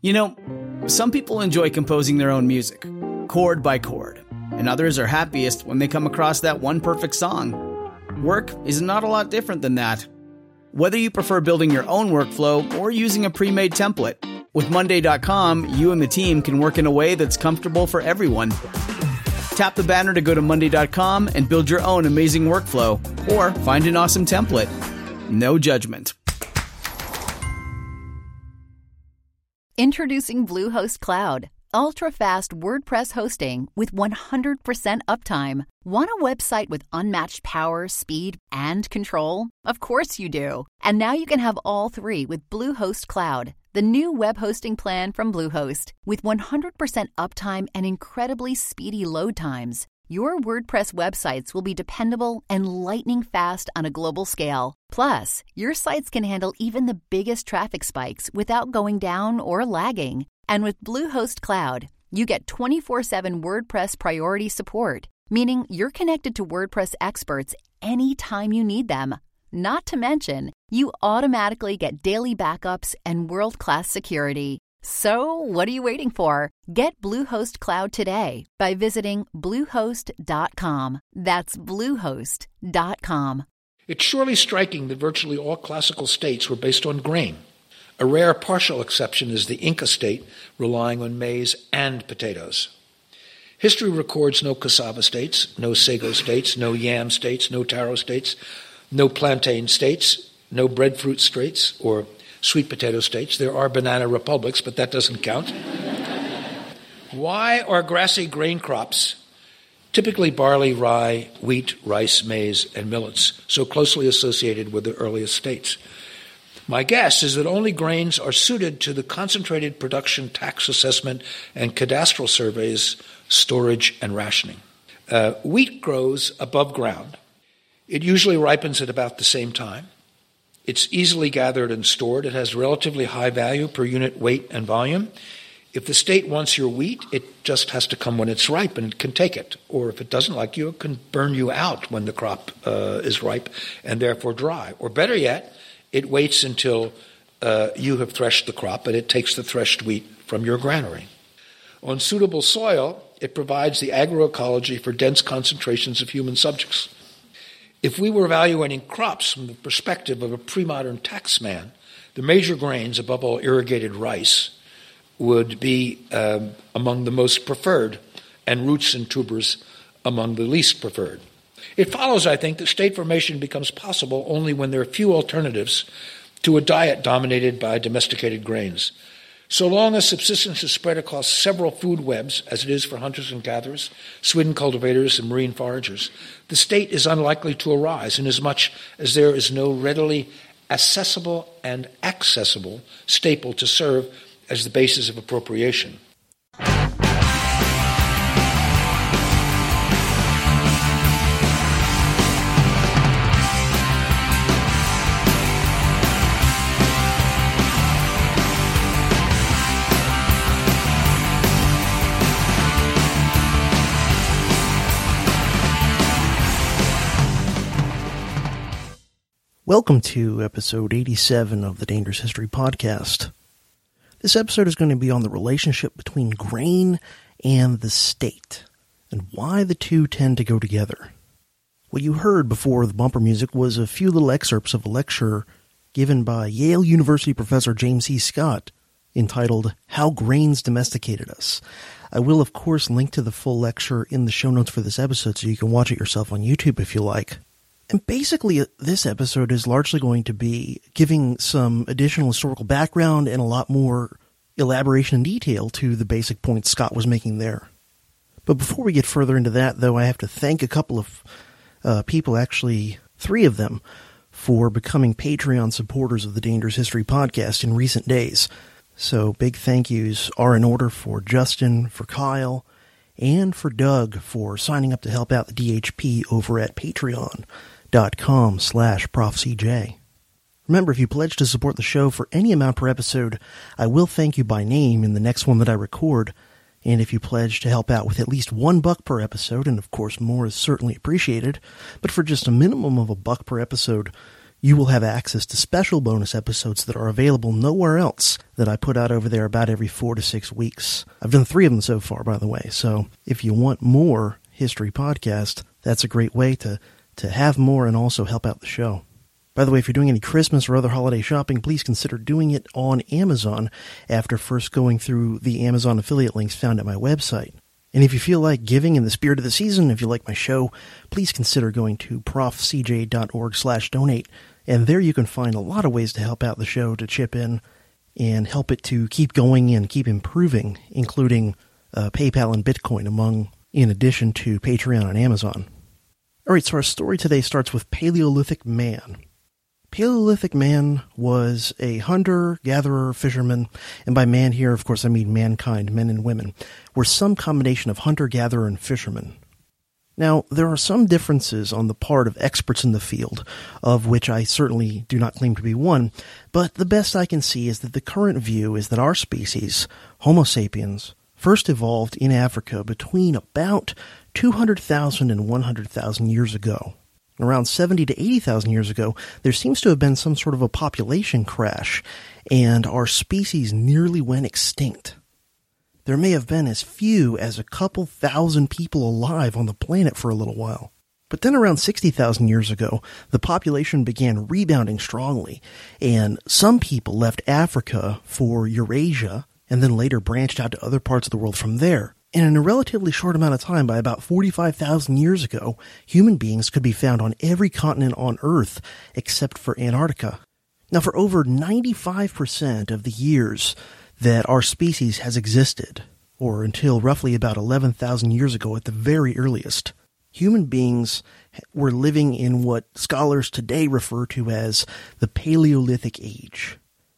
You know, some people enjoy composing their own music, chord by chord, and others are happiest when they come across that one perfect song. Work is not a lot different than that. Whether you prefer building your own workflow or using a pre-made template, with Monday.com, you and the team can work in a way that's comfortable for everyone. Tap the banner to go to Monday.com and build your own amazing workflow, or find an awesome template. No judgment. Introducing Bluehost Cloud, ultra-fast WordPress hosting with 100% uptime. Want a website with unmatched power, speed, and control? Of course you do. And now you can have all three with Bluehost Cloud, the new web hosting plan from Bluehost. With 100% uptime and incredibly speedy load times, your WordPress websites will be dependable and lightning fast on a global scale. Plus, your sites can handle even the biggest traffic spikes without going down or lagging. And with Bluehost Cloud, you get 24/7 WordPress priority support, meaning you're connected to WordPress experts anytime you need them. Not to mention, you automatically get daily backups and world-class security. So, what are you waiting for? Get Bluehost Cloud today by visiting Bluehost.com. That's Bluehost.com. It's surely striking that virtually all classical states were based on grain. A rare partial exception is the Inca state, relying on maize and potatoes. History records no cassava states, no sago states, no yam states, no taro states, no plantain states, no breadfruit states, or sweet potato states. There are banana republics, but that doesn't count. Why are grassy grain crops, typically barley, rye, wheat, rice, maize, and millets, so closely associated with the earliest states? My guess is that only grains are suited to the concentrated production tax assessment and cadastral surveys, storage, and rationing. Wheat grows above ground. It usually ripens at about the same time. It's easily gathered and stored. It has relatively high value per unit weight and volume. If the state wants your wheat, it just has to come when it's ripe, and it can take it. Or if it doesn't like you, it can burn you out when the crop is ripe and therefore dry. Or better yet, it waits until you have threshed the crop, and it takes the threshed wheat from your granary. On suitable soil, it provides the agroecology for dense concentrations of human subjects. If we were evaluating crops from the perspective of a pre-modern taxman, the major grains, above all irrigated rice, would be among the most preferred, and roots and tubers among the least preferred. It follows, I think, that state formation becomes possible only when there are few alternatives to a diet dominated by domesticated grains. So long as subsistence is spread across several food webs, as it is for hunters and gatherers, swidden cultivators, and marine foragers, the state is unlikely to arise, inasmuch as there is no readily accessible and accessible staple to serve as the basis of appropriation. Welcome to episode 87 of the Dangerous History Podcast. This episode is going to be on the relationship between grain and the state, and why the two tend to go together. What you heard before the bumper music was a few little excerpts of a lecture given by Yale University professor James C. Scott, entitled How Grains Domesticated Us. I will, of course, link to the full lecture in the show notes for this episode so you can watch it yourself on YouTube if you like. And basically, this episode is largely going to be giving some additional historical background and a lot more elaboration and detail to the basic points Scott was making there. But before we get further into that, though, I have to thank a couple of people, actually 3 of them, for becoming Patreon supporters of the Dangerous History Podcast in recent days. So big thank yous are in order for Justin, for Kyle, and for Doug for signing up to help out the DHP over at patreon.com/ProfCJ. Remember, if you pledge to support the show for any amount per episode, I will thank you by name in the next one that I record. And if you pledge to help out with at least $1 per episode, and of course more is certainly appreciated, but for just a minimum of $1 per episode, you will have access to special bonus episodes that are available nowhere else that I put out over there about every 4 to 6 weeks. I've done 3 of them so far, by the way. So if you want more history podcast, that's a great way to have more and also help out the show. By the way, if you're doing any Christmas or other holiday shopping, please consider doing it on Amazon after first going through the Amazon affiliate links found at my website. And if you feel like giving in the spirit of the season, if you like my show, please consider going to profcj.org/donate. And there you can find a lot of ways to help out the show, to chip in and help it to keep going and keep improving, including PayPal and Bitcoin, in addition to Patreon and Amazon. All right, so our story today starts with Paleolithic man. Paleolithic man was a hunter, gatherer, fisherman, and by man here, of course, I mean mankind, men and women, were some combination of hunter, gatherer, and fisherman. Now, there are some differences on the part of experts in the field, of which I certainly do not claim to be one, but the best I can see is that the current view is that our species, Homo sapiens, first evolved in Africa between about 200,000 and 100,000 years ago. Around 70 to 80,000 years ago, there seems to have been some sort of a population crash, and our species nearly went extinct. There may have been as few as a couple thousand people alive on the planet for a little while. But then around 60,000 years ago, the population began rebounding strongly, and some people left Africa for Eurasia, and then later branched out to other parts of the world from there. And in a relatively short amount of time, by about 45,000 years ago, human beings could be found on every continent on Earth except for Antarctica. Now, for over 95% of the years that our species has existed, or until roughly about 11,000 years ago at the very earliest, human beings were living in what scholars today refer to as the Paleolithic Age.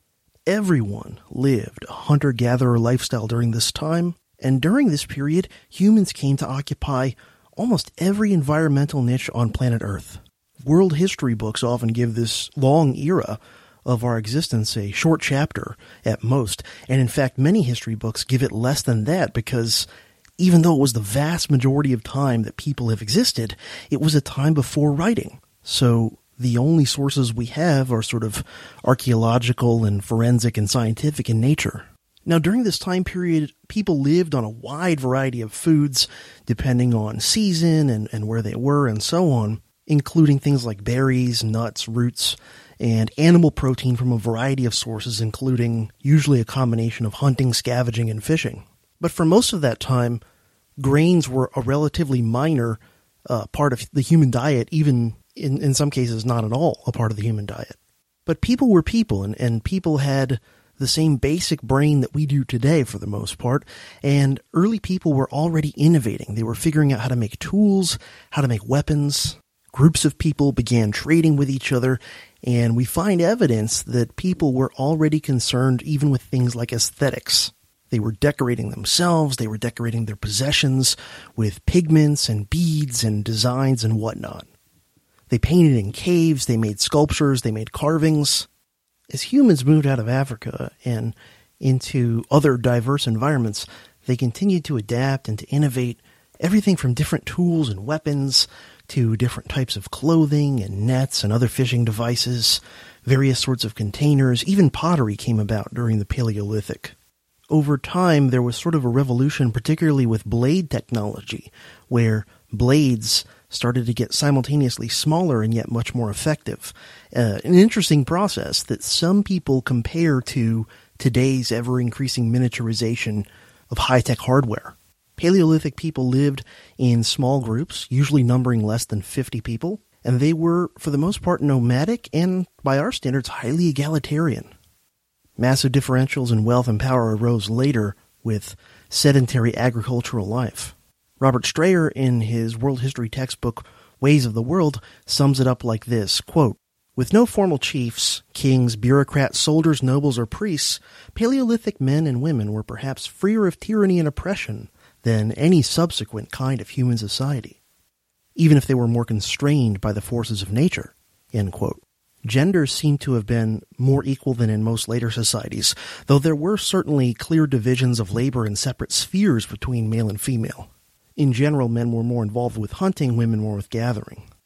Everyone lived a hunter-gatherer lifestyle during this time, and during this period, humans came to occupy almost every environmental niche on planet Earth. World history books often give this long era of our existence a short chapter at most, and in fact many history books give it less than that because even though it was the vast majority of time that people have existed, it was a time before writing. So the only sources we have are sort of archaeological and forensic and scientific in nature. Now, during this time period, people lived on a wide variety of foods, depending on season and where they were and so on, including things like berries, nuts, roots, and animal protein from a variety of sources, including usually a combination of hunting, scavenging, and fishing. But for most of that time, grains were a relatively minor part of the human diet, even in some cases not at all a part of the human diet. But people were people, and people had the same basic brain that we do today for the most part, and early people were already innovating. They were figuring out how to make tools, how to make weapons. Groups of people began trading with each other, and we find evidence that people were already concerned even with things like aesthetics. They were decorating themselves, they were decorating their possessions with pigments and beads and designs and whatnot. They painted in caves, they made sculptures, they made carvings. As humans moved out of Africa and into other diverse environments, they continued to adapt and to innovate everything from different tools and weapons to different types of clothing and nets and other fishing devices, various sorts of containers. Even pottery came about during the Paleolithic. Over time, there was sort of a revolution, particularly with blade technology, where blades started to get simultaneously smaller and yet much more effective. An interesting process that some people compare to today's ever-increasing miniaturization of high-tech hardware. Paleolithic people lived in small groups, usually numbering less than 50 people, and they were, for the most part, nomadic and, by our standards, highly egalitarian. Massive differentials in wealth and power arose later with sedentary agricultural life. Robert Strayer, in his world history textbook, Ways of the World, sums it up like this, quote, "With no formal chiefs, kings, bureaucrats, soldiers, nobles, or priests, Paleolithic men and women were perhaps freer of tyranny and oppression than any subsequent kind of human society, even if they were more constrained by the forces of nature." End quote. Genders seem to have been more equal than in most later societies, though there were certainly clear divisions of labor and separate spheres between male and female. In general, men were more involved with hunting, women more with gathering.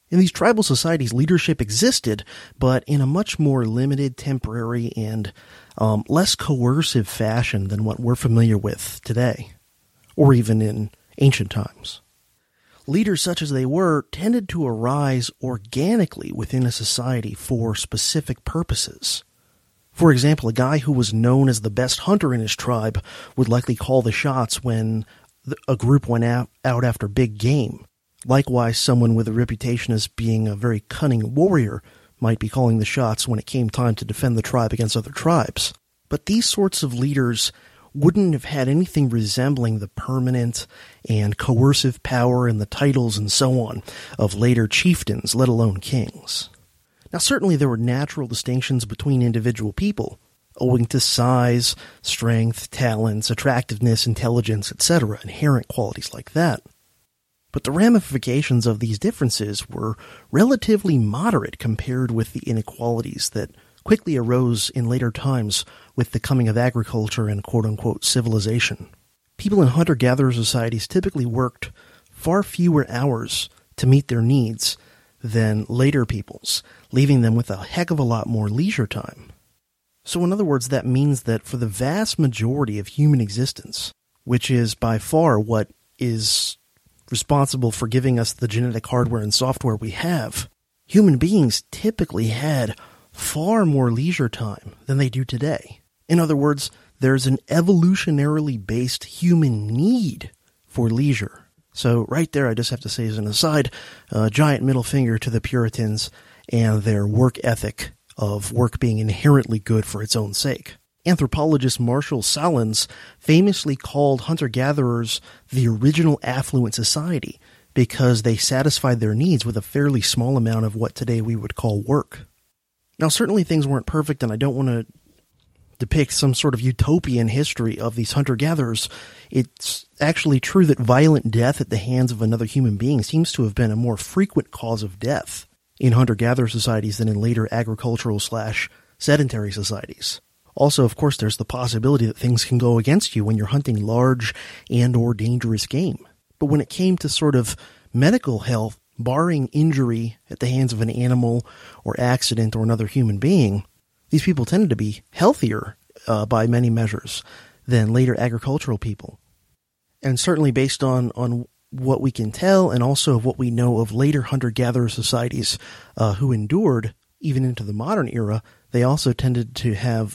In these tribal societies, leadership existed, but in a much more limited, temporary, and less coercive fashion than what we're familiar with today, or even in ancient times. Leaders, such as they were, tended to arise organically within a society for specific purposes. For example, a guy who was known as the best hunter in his tribe would likely call the shots when a group went out after big game. Likewise, someone with a reputation as being a very cunning warrior might be calling the shots when it came time to defend the tribe against other tribes. But these sorts of leaders wouldn't have had anything resembling the permanent and coercive power and the titles and so on of later chieftains, let alone kings. Now, certainly there were natural distinctions between individual people, owing to size, strength, talents, attractiveness, intelligence, etc., inherent qualities like that. But the ramifications of these differences were relatively moderate compared with the inequalities that quickly arose in later times with the coming of agriculture and quote-unquote civilization. People in hunter-gatherer societies typically worked far fewer hours to meet their needs than later peoples, leaving them with a heck of a lot more leisure time. So in other words, that means that for the vast majority of human existence, which is by far what is responsible for giving us the genetic hardware and software we have, human beings typically had far more leisure time than they do today. In other words, there's an evolutionarily based human need for leisure. So right there, I just have to say as an aside, a giant middle finger to the Puritans and their work ethic of work being inherently good for its own sake. Anthropologist Marshall Sahlins famously called hunter-gatherers the original affluent society because they satisfied their needs with a fairly small amount of what today we would call work. Now, certainly things weren't perfect, and I don't want to depict some sort of utopian history of these hunter-gatherers. It's actually true that violent death at the hands of another human being seems to have been a more frequent cause of death in hunter-gatherer societies than in later agricultural/sedentary societies. Also, of course, there's the possibility that things can go against you when you're hunting large and or dangerous game. But when it came to sort of medical health, barring injury at the hands of an animal or accident or another human being, these people tended to be healthier by many measures than later agricultural people. And certainly based on what we can tell and also of what we know of later hunter-gatherer societies who endured even into the modern era, they also tended to have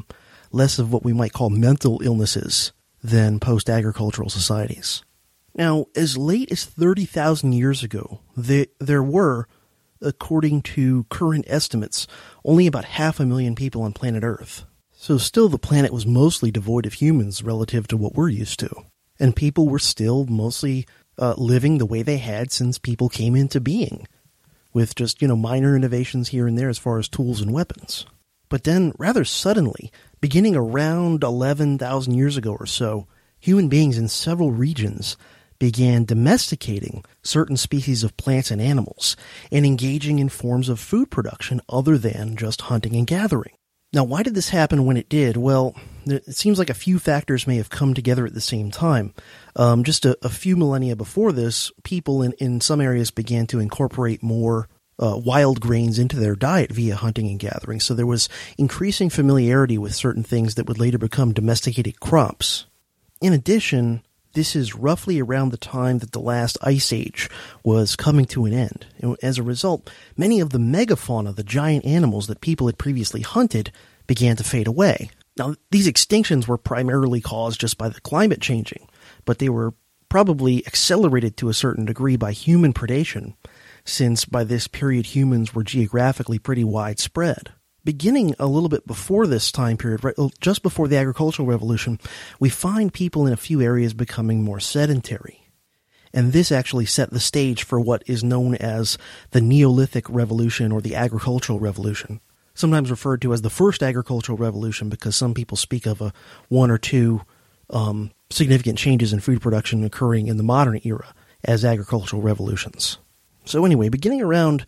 less of what we might call mental illnesses than post-agricultural societies. Now, as late as 30,000 years ago, there were, according to current estimates, only about 500,000 people on planet Earth. So still the planet was mostly devoid of humans relative to what we're used to. And people were still mostly living the way they had since people came into being, with just, minor innovations here and there as far as tools and weapons. But then, rather suddenly, beginning around 11,000 years ago or so, human beings in several regions began domesticating certain species of plants and animals and engaging in forms of food production other than just hunting and gathering. Now, why did this happen when it did? Well, it seems like a few factors may have come together at the same time. Just a few millennia before this, people in some areas began to incorporate more wild grains into their diet via hunting and gathering. So there was increasing familiarity with certain things that would later become domesticated crops. In addition, this is roughly around the time that the last ice age was coming to an end. And as a result, many of the megafauna, the giant animals that people had previously hunted, began to fade away. Now, these extinctions were primarily caused just by the climate changing, but they were probably accelerated to a certain degree by human predation, since by this period humans were geographically pretty widespread. Beginning a little bit before this time period, right, just before the agricultural revolution, we find people in a few areas becoming more sedentary. And this actually set the stage for what is known as the Neolithic Revolution or the Agricultural Revolution, sometimes referred to as the First Agricultural Revolution because some people speak of one or two significant changes in food production occurring in the modern era as agricultural revolutions. So anyway, beginning around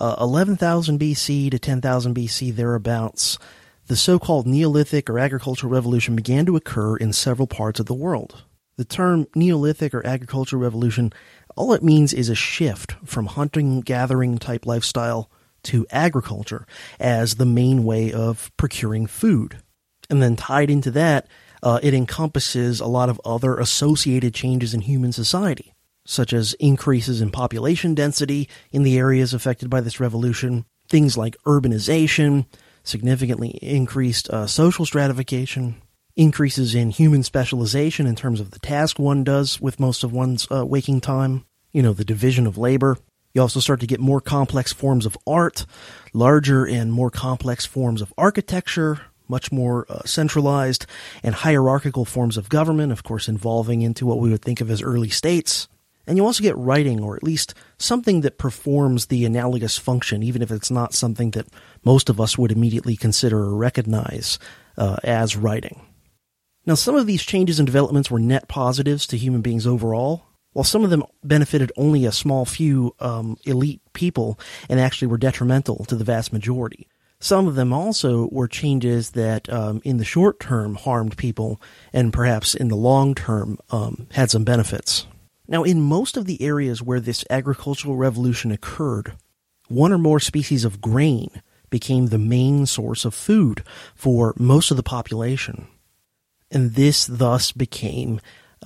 11,000 BC to 10,000 BC thereabouts, the so-called Neolithic or Agricultural Revolution began to occur in several parts of the world. The term Neolithic or Agricultural Revolution All it means is a shift from hunting-gathering type lifestyle to agriculture as the main way of procuring food. And then tied into that, it encompasses a lot of other associated changes in human society, such as increases in population density in the areas affected by this revolution, things like urbanization, significantly increased social stratification, increases in human specialization in terms of the task one does with most of one's waking time, the division of labor. You also start to get more complex forms of art, larger and more complex forms of architecture, much more centralized and hierarchical forms of government, of course, involving into what we would think of as early states. And you also get writing, or at least something that performs the analogous function, even if it's not something that most of us would immediately consider or recognize as writing. Now, some of these changes and developments were net positives to human beings overall, while some of them benefited only a small few elite people and actually were detrimental to the vast majority. Some of them also were changes that in the short term harmed people and perhaps in the long term had some benefits. Now, in most of the areas where this agricultural revolution occurred, one or more species of grain became the main source of food for most of the population. And this thus became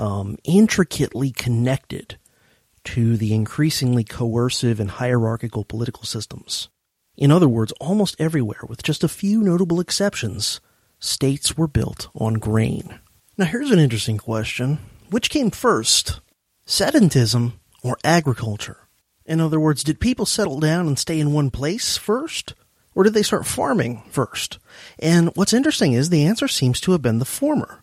intricately connected to the increasingly coercive and hierarchical political systems. In other words, almost everywhere, with just a few notable exceptions, states were built on grain. Now here's an interesting question. Which came first, sedentism or agriculture? In other words, did people settle down and stay in one place first? Or did they start farming first? And what's interesting is the answer seems to have been the former.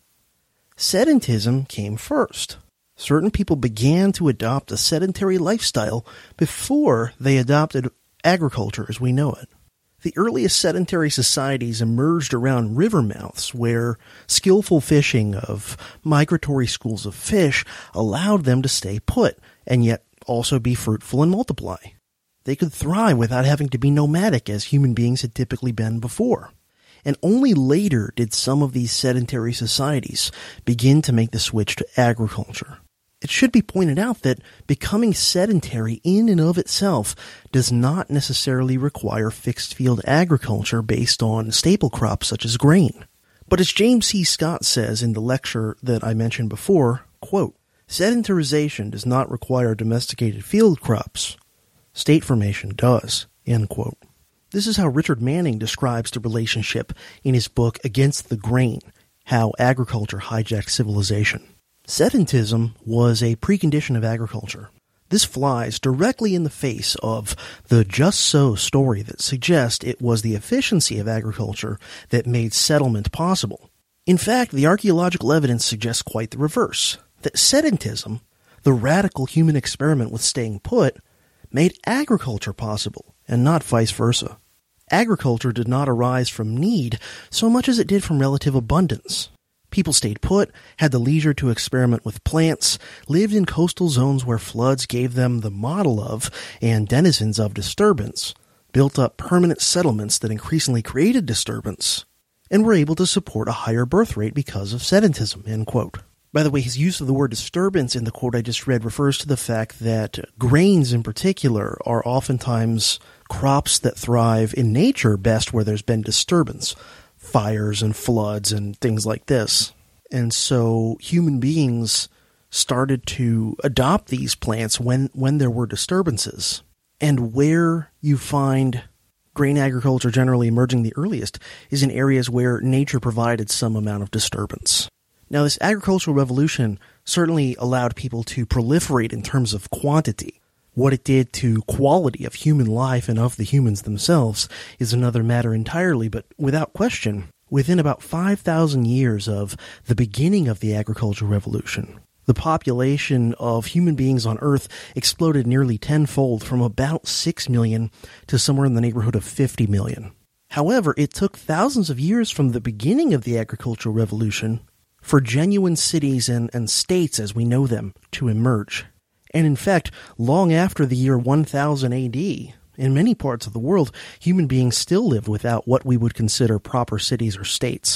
Sedentism came first. Certain people began to adopt a sedentary lifestyle before they adopted agriculture as we know it. The earliest sedentary societies emerged around river mouths where skillful fishing of migratory schools of fish allowed them to stay put and yet also be fruitful and multiply. They could thrive without having to be nomadic as human beings had typically been before. And only later did some of these sedentary societies begin to make the switch to agriculture. It should be pointed out that becoming sedentary in and of itself does not necessarily require fixed-field agriculture based on staple crops such as grain. But as James C. Scott says in the lecture that I mentioned before, quote, sedentarization does not require domesticated field crops. State formation does, end quote. This is how Richard Manning describes the relationship in his book Against the Grain, How Agriculture Hijacked Civilization. Sedentism was a precondition of agriculture. This flies directly in the face of the just so story that suggests it was the efficiency of agriculture that made settlement possible. In fact, the archaeological evidence suggests quite the reverse, that sedentism, the radical human experiment with staying put, made agriculture possible, and not vice versa. Agriculture did not arise from need so much as it did from relative abundance. People stayed put, had the leisure to experiment with plants, lived in coastal zones where floods gave them the model of and denizens of disturbance, built up permanent settlements that increasingly created disturbance, and were able to support a higher birth rate because of sedentism, end quote. By the way, his use of the word disturbance in the quote I just read refers to the fact that grains in particular are oftentimes crops that thrive in nature best where there's been disturbance, fires and floods and things like this. And so human beings started to adopt these plants when there were disturbances. And where you find grain agriculture generally emerging the earliest is in areas where nature provided some amount of disturbance. Now, this agricultural revolution certainly allowed people to proliferate in terms of quantity. What it did to quality of human life and of the humans themselves is another matter entirely, but without question, within about 5,000 years of the beginning of the agricultural revolution, the population of human beings on Earth exploded nearly tenfold from about 6 million to somewhere in the neighborhood of 50 million. However, it took thousands of years from the beginning of the agricultural revolution for genuine cities and states as we know them to emerge. And in fact, long after the year 1000 AD, in many parts of the world, human beings still lived without what we would consider proper cities or states.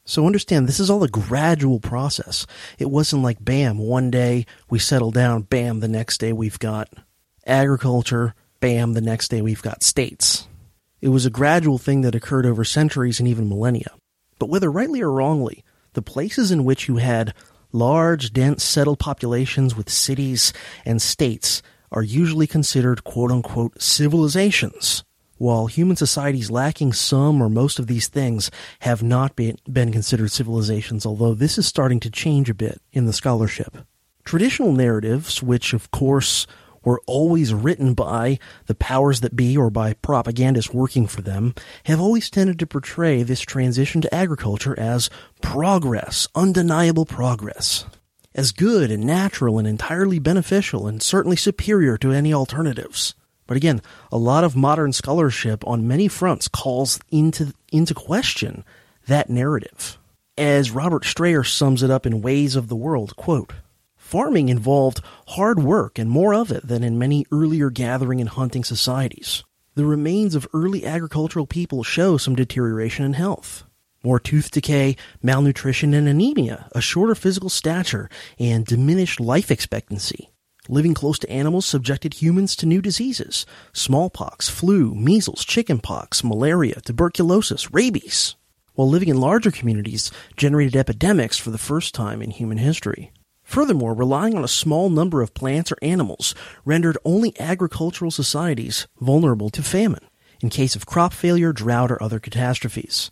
So understand, this is all a gradual process. It wasn't like, bam, one day we settle down, bam, the next day we've got agriculture, bam, the next day we've got states. It was a gradual thing that occurred over centuries and even millennia. But whether rightly or wrongly, the places in which you had large, dense, settled populations with cities and states are usually considered quote-unquote civilizations, while human societies lacking some or most of these things have not been considered civilizations, although this is starting to change a bit in the scholarship. Traditional narratives, which of course were always written by the powers that be or by propagandists working for them, have always tended to portray this transition to agriculture as progress, undeniable progress, as good and natural and entirely beneficial and certainly superior to any alternatives. But again, a lot of modern scholarship on many fronts calls into question that narrative. As Robert Strayer sums it up in Ways of the World, quote, "Farming involved hard work and more of it than in many earlier gathering and hunting societies. The remains of early agricultural people show some deterioration in health. More tooth decay, malnutrition, and anemia, a shorter physical stature, and diminished life expectancy. Living close to animals subjected humans to new diseases: smallpox, flu, measles, chickenpox, malaria, tuberculosis, rabies. While living in larger communities generated epidemics for the first time in human history. Furthermore, relying on a small number of plants or animals rendered only agricultural societies vulnerable to famine, in case of crop failure, drought, or other catastrophes.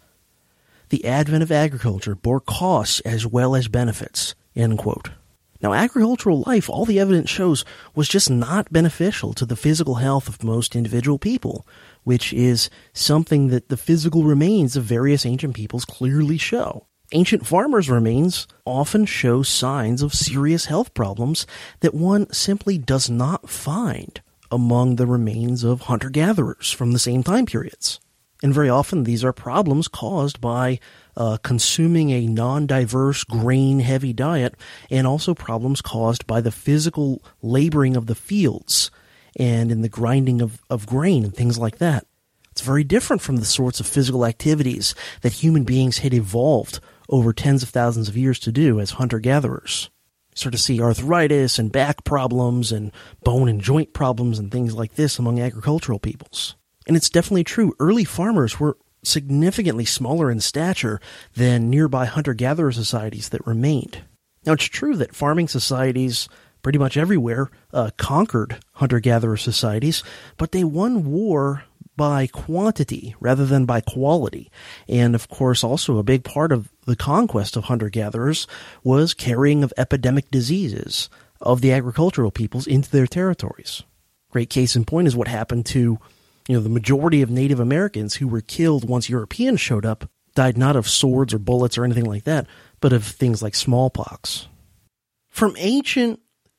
The advent of agriculture bore costs as well as benefits." End quote. Now, agricultural life, all the evidence shows, was just not beneficial to the physical health of most individual people, which is something that the physical remains of various ancient peoples clearly show. Ancient farmers' remains often show signs of serious health problems that one simply does not find among the remains of hunter-gatherers from the same time periods. And very often these are problems caused by consuming a non-diverse, grain-heavy diet, and also problems caused by the physical laboring of the fields and in the grinding of grain and things like that. It's very different from the sorts of physical activities that human beings had evolved over tens of thousands of years to do as hunter-gatherers. You start to see arthritis and back problems and bone and joint problems and things like this among agricultural peoples. And it's definitely true, early farmers were significantly smaller in stature than nearby hunter-gatherer societies that remained. Now, it's true that farming societies pretty much everywhere conquered hunter-gatherer societies, but they won war by quantity rather than by quality. And of course, also a big part of the conquest of hunter-gatherers was carrying of epidemic diseases of the agricultural peoples into their territories. Great case in point is what happened to, the majority of Native Americans who were killed once Europeans showed up died not of swords or bullets or anything like that, but of things like smallpox. From ancient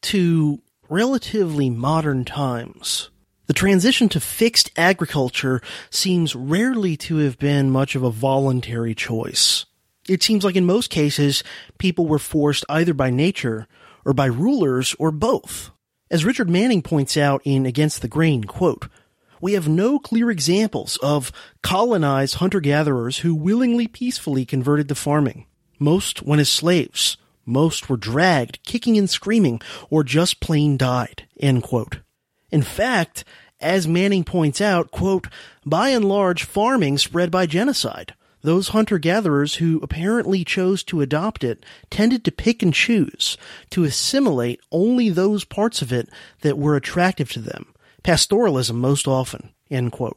to relatively modern times, the transition to fixed agriculture seems rarely to have been much of a voluntary choice. It seems like in most cases, people were forced either by nature or by rulers or both. As Richard Manning points out in Against the Grain, quote, "We have no clear examples of colonized hunter-gatherers who willingly, peacefully converted to farming. Most went as slaves. Most were dragged, kicking and screaming, or just plain died." End quote. In fact, as Manning points out, quote, "By and large, farming spread by genocide. Those hunter-gatherers who apparently chose to adopt it tended to pick and choose, to assimilate only those parts of it that were attractive to them. Pastoralism most often." End quote.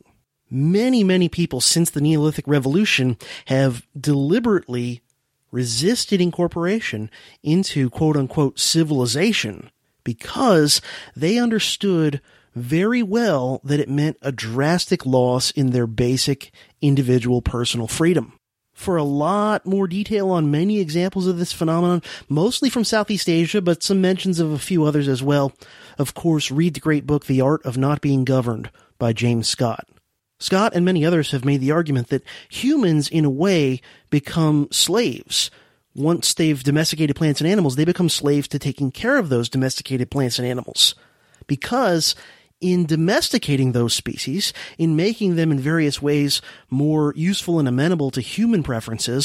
Many people since the Neolithic Revolution have deliberately resisted incorporation into quote-unquote civilization because they understood very well that it meant a drastic loss in their basic individual personal freedom. For a lot more detail on many examples of this phenomenon, mostly from Southeast Asia, but some mentions of a few others as well, of course, read the great book The Art of Not Being Governed by James Scott. Scott and many others have made the argument that humans, in a way, become slaves. Once they've domesticated plants and animals, they become slaves to taking care of those domesticated plants and animals. Because in domesticating those species, in making them in various ways more useful and amenable to human preferences,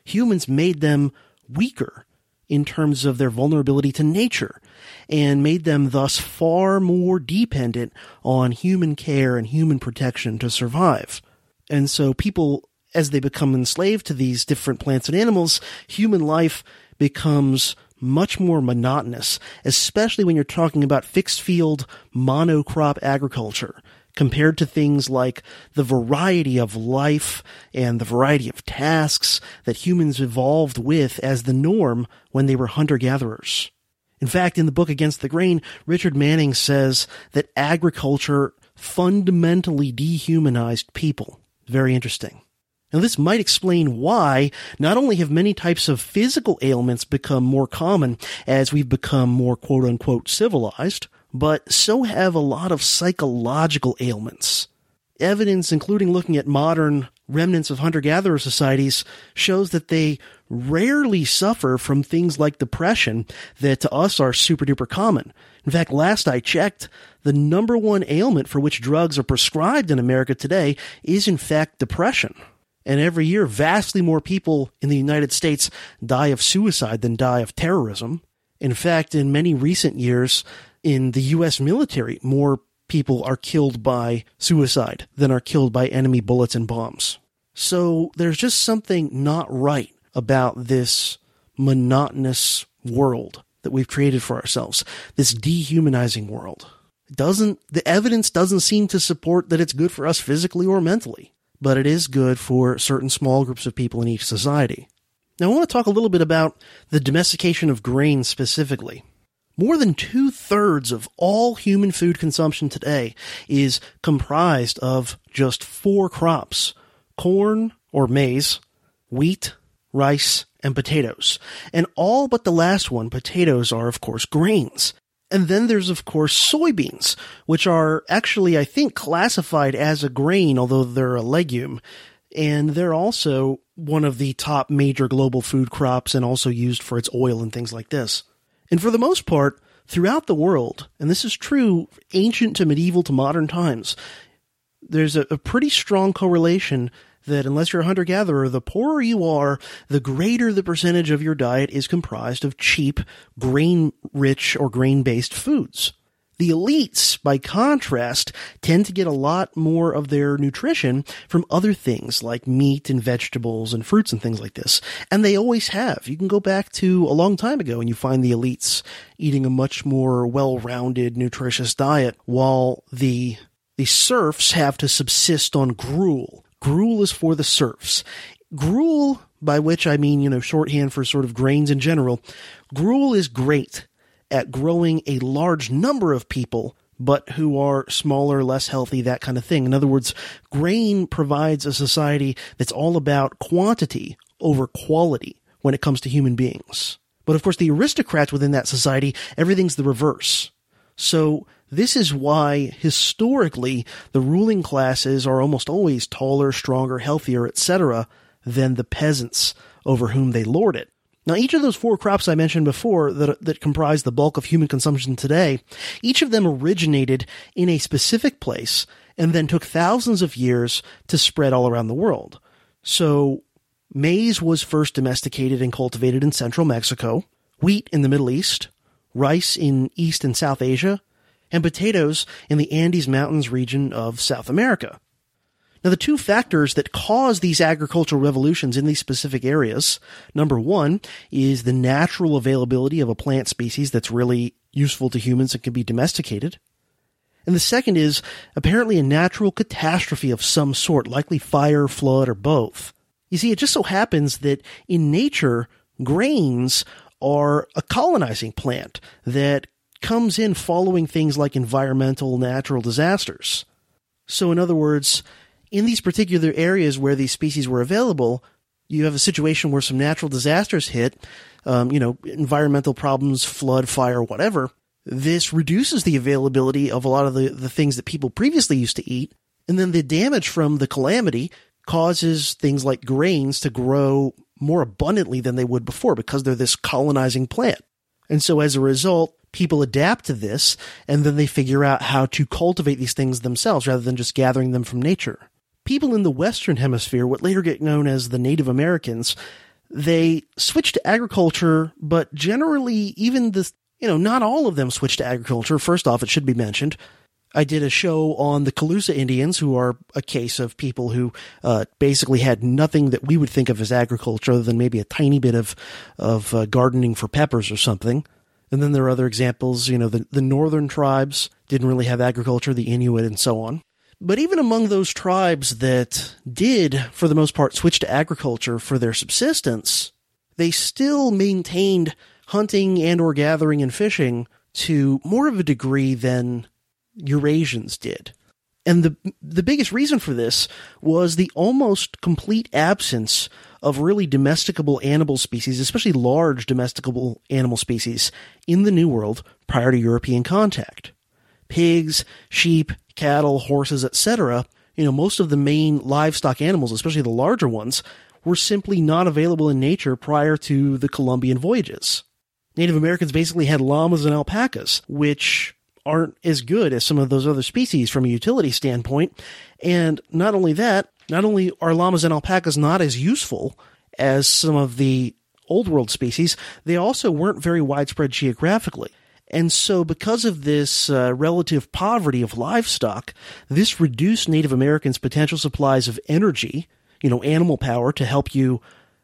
humans made them weaker in terms of their vulnerability to nature, and made them thus far more dependent on human care and human protection to survive. And so people, as they become enslaved to these different plants and animals, human life becomes much more monotonous, especially when you're talking about fixed field monocrop agriculture, compared to things like the variety of life and the variety of tasks that humans evolved with as the norm when they were hunter-gatherers. In fact, in the book Against the Grain, Richard Manning says that agriculture fundamentally dehumanized people. Very interesting. Now, this might explain why not only have many types of physical ailments become more common as we've become more quote-unquote civilized, but so have a lot of psychological ailments. Evidence, including looking at modern remnants of hunter-gatherer societies, shows that they rarely suffer from things like depression that to us are super-duper common. In fact, last I checked, the number one ailment for which drugs are prescribed in America today is in fact depression. And every year, vastly more people in the United States die of suicide than die of terrorism. In fact, in many recent years, in the U.S. military, more people are killed by suicide than are killed by enemy bullets and bombs. So there's just something not right about this monotonous world that we've created for ourselves, this dehumanizing world. The evidence doesn't seem to support that it's good for us physically or mentally, but it is good for certain small groups of people in each society. Now, I want to talk a little bit about the domestication of grain specifically. More than 2/3 of all human food consumption today is comprised of just 4 crops: corn or maize, wheat, rice, and potatoes. And all but the last one, potatoes, are of course grains. And then there's of course soybeans, which are actually, I think, classified as a grain, although they're a legume. And they're also one of the top major global food crops and also used for its oil and things like this. And for the most part, throughout the world, and this is true ancient to medieval to modern times, there's a pretty strong correlation that unless you're a hunter-gatherer, the poorer you are, the greater the percentage of your diet is comprised of cheap, grain-rich or grain-based foods. The elites, by contrast, tend to get a lot more of their nutrition from other things like meat and vegetables and fruits and things like this. And they always have. You can go back to a long time ago and you find the elites eating a much more well-rounded, nutritious diet, while the serfs have to subsist on gruel. Gruel is for the serfs. Gruel, by which I mean, shorthand for sort of grains in general, gruel is great at growing a large number of people, but who are smaller, less healthy, that kind of thing. In other words, grain provides a society that's all about quantity over quality when it comes to human beings. But of course, the aristocrats within that society, everything's the reverse. So this is why, historically, the ruling classes are almost always taller, stronger, healthier, etc., than the peasants over whom they lord it. Now, each of those 4 crops I mentioned before that comprise the bulk of human consumption today, each of them originated in a specific place and then took thousands of years to spread all around the world. So, maize was first domesticated and cultivated in central Mexico, wheat in the Middle East, rice in East and South Asia, and potatoes in the Andes Mountains region of South America. Now, the 2 factors that cause these agricultural revolutions in these specific areas, number 1 is the natural availability of a plant species that's really useful to humans and can be domesticated. And the second is apparently a natural catastrophe of some sort, likely fire, flood, or both. You see, it just so happens that in nature, grains are a colonizing plant that comes in following things like environmental natural disasters. So in other words, in these particular areas where these species were available, you have a situation where some natural disasters hit, environmental problems, flood, fire, whatever. This reduces the availability of a lot of the things that people previously used to eat, and then the damage from the calamity causes things like grains to grow more abundantly than they would before because they're this colonizing plant. And so as a result, people adapt to this, and then they figure out how to cultivate these things themselves rather than just gathering them from nature. People in the Western Hemisphere, what later get known as the Native Americans, they switched to agriculture, but generally even not all of them switched to agriculture. First off, it should be mentioned, I did a show on the Calusa Indians, who are a case of people who basically had nothing that we would think of as agriculture other than maybe a tiny bit of gardening for peppers or something. And then there are other examples, the northern tribes didn't really have agriculture, the Inuit and so on. But even among those tribes that did, for the most part, switch to agriculture for their subsistence, they still maintained hunting and or gathering and fishing to more of a degree than Eurasians did. And the biggest reason for this was the almost complete absence of really domesticable animal species, especially large domesticable animal species, in the New World prior to European contact. Pigs, sheep, cattle, horses, etc., most of the main livestock animals, especially the larger ones, were simply not available in nature prior to the Columbian voyages. Native Americans basically had llamas and alpacas, which aren't as good as some of those other species from a utility standpoint. And not only that, not only are llamas and alpacas not as useful as some of the Old World species, they also weren't very widespread geographically. And so because of this relative poverty of livestock, this reduced Native Americans' potential supplies of energy, animal power to help you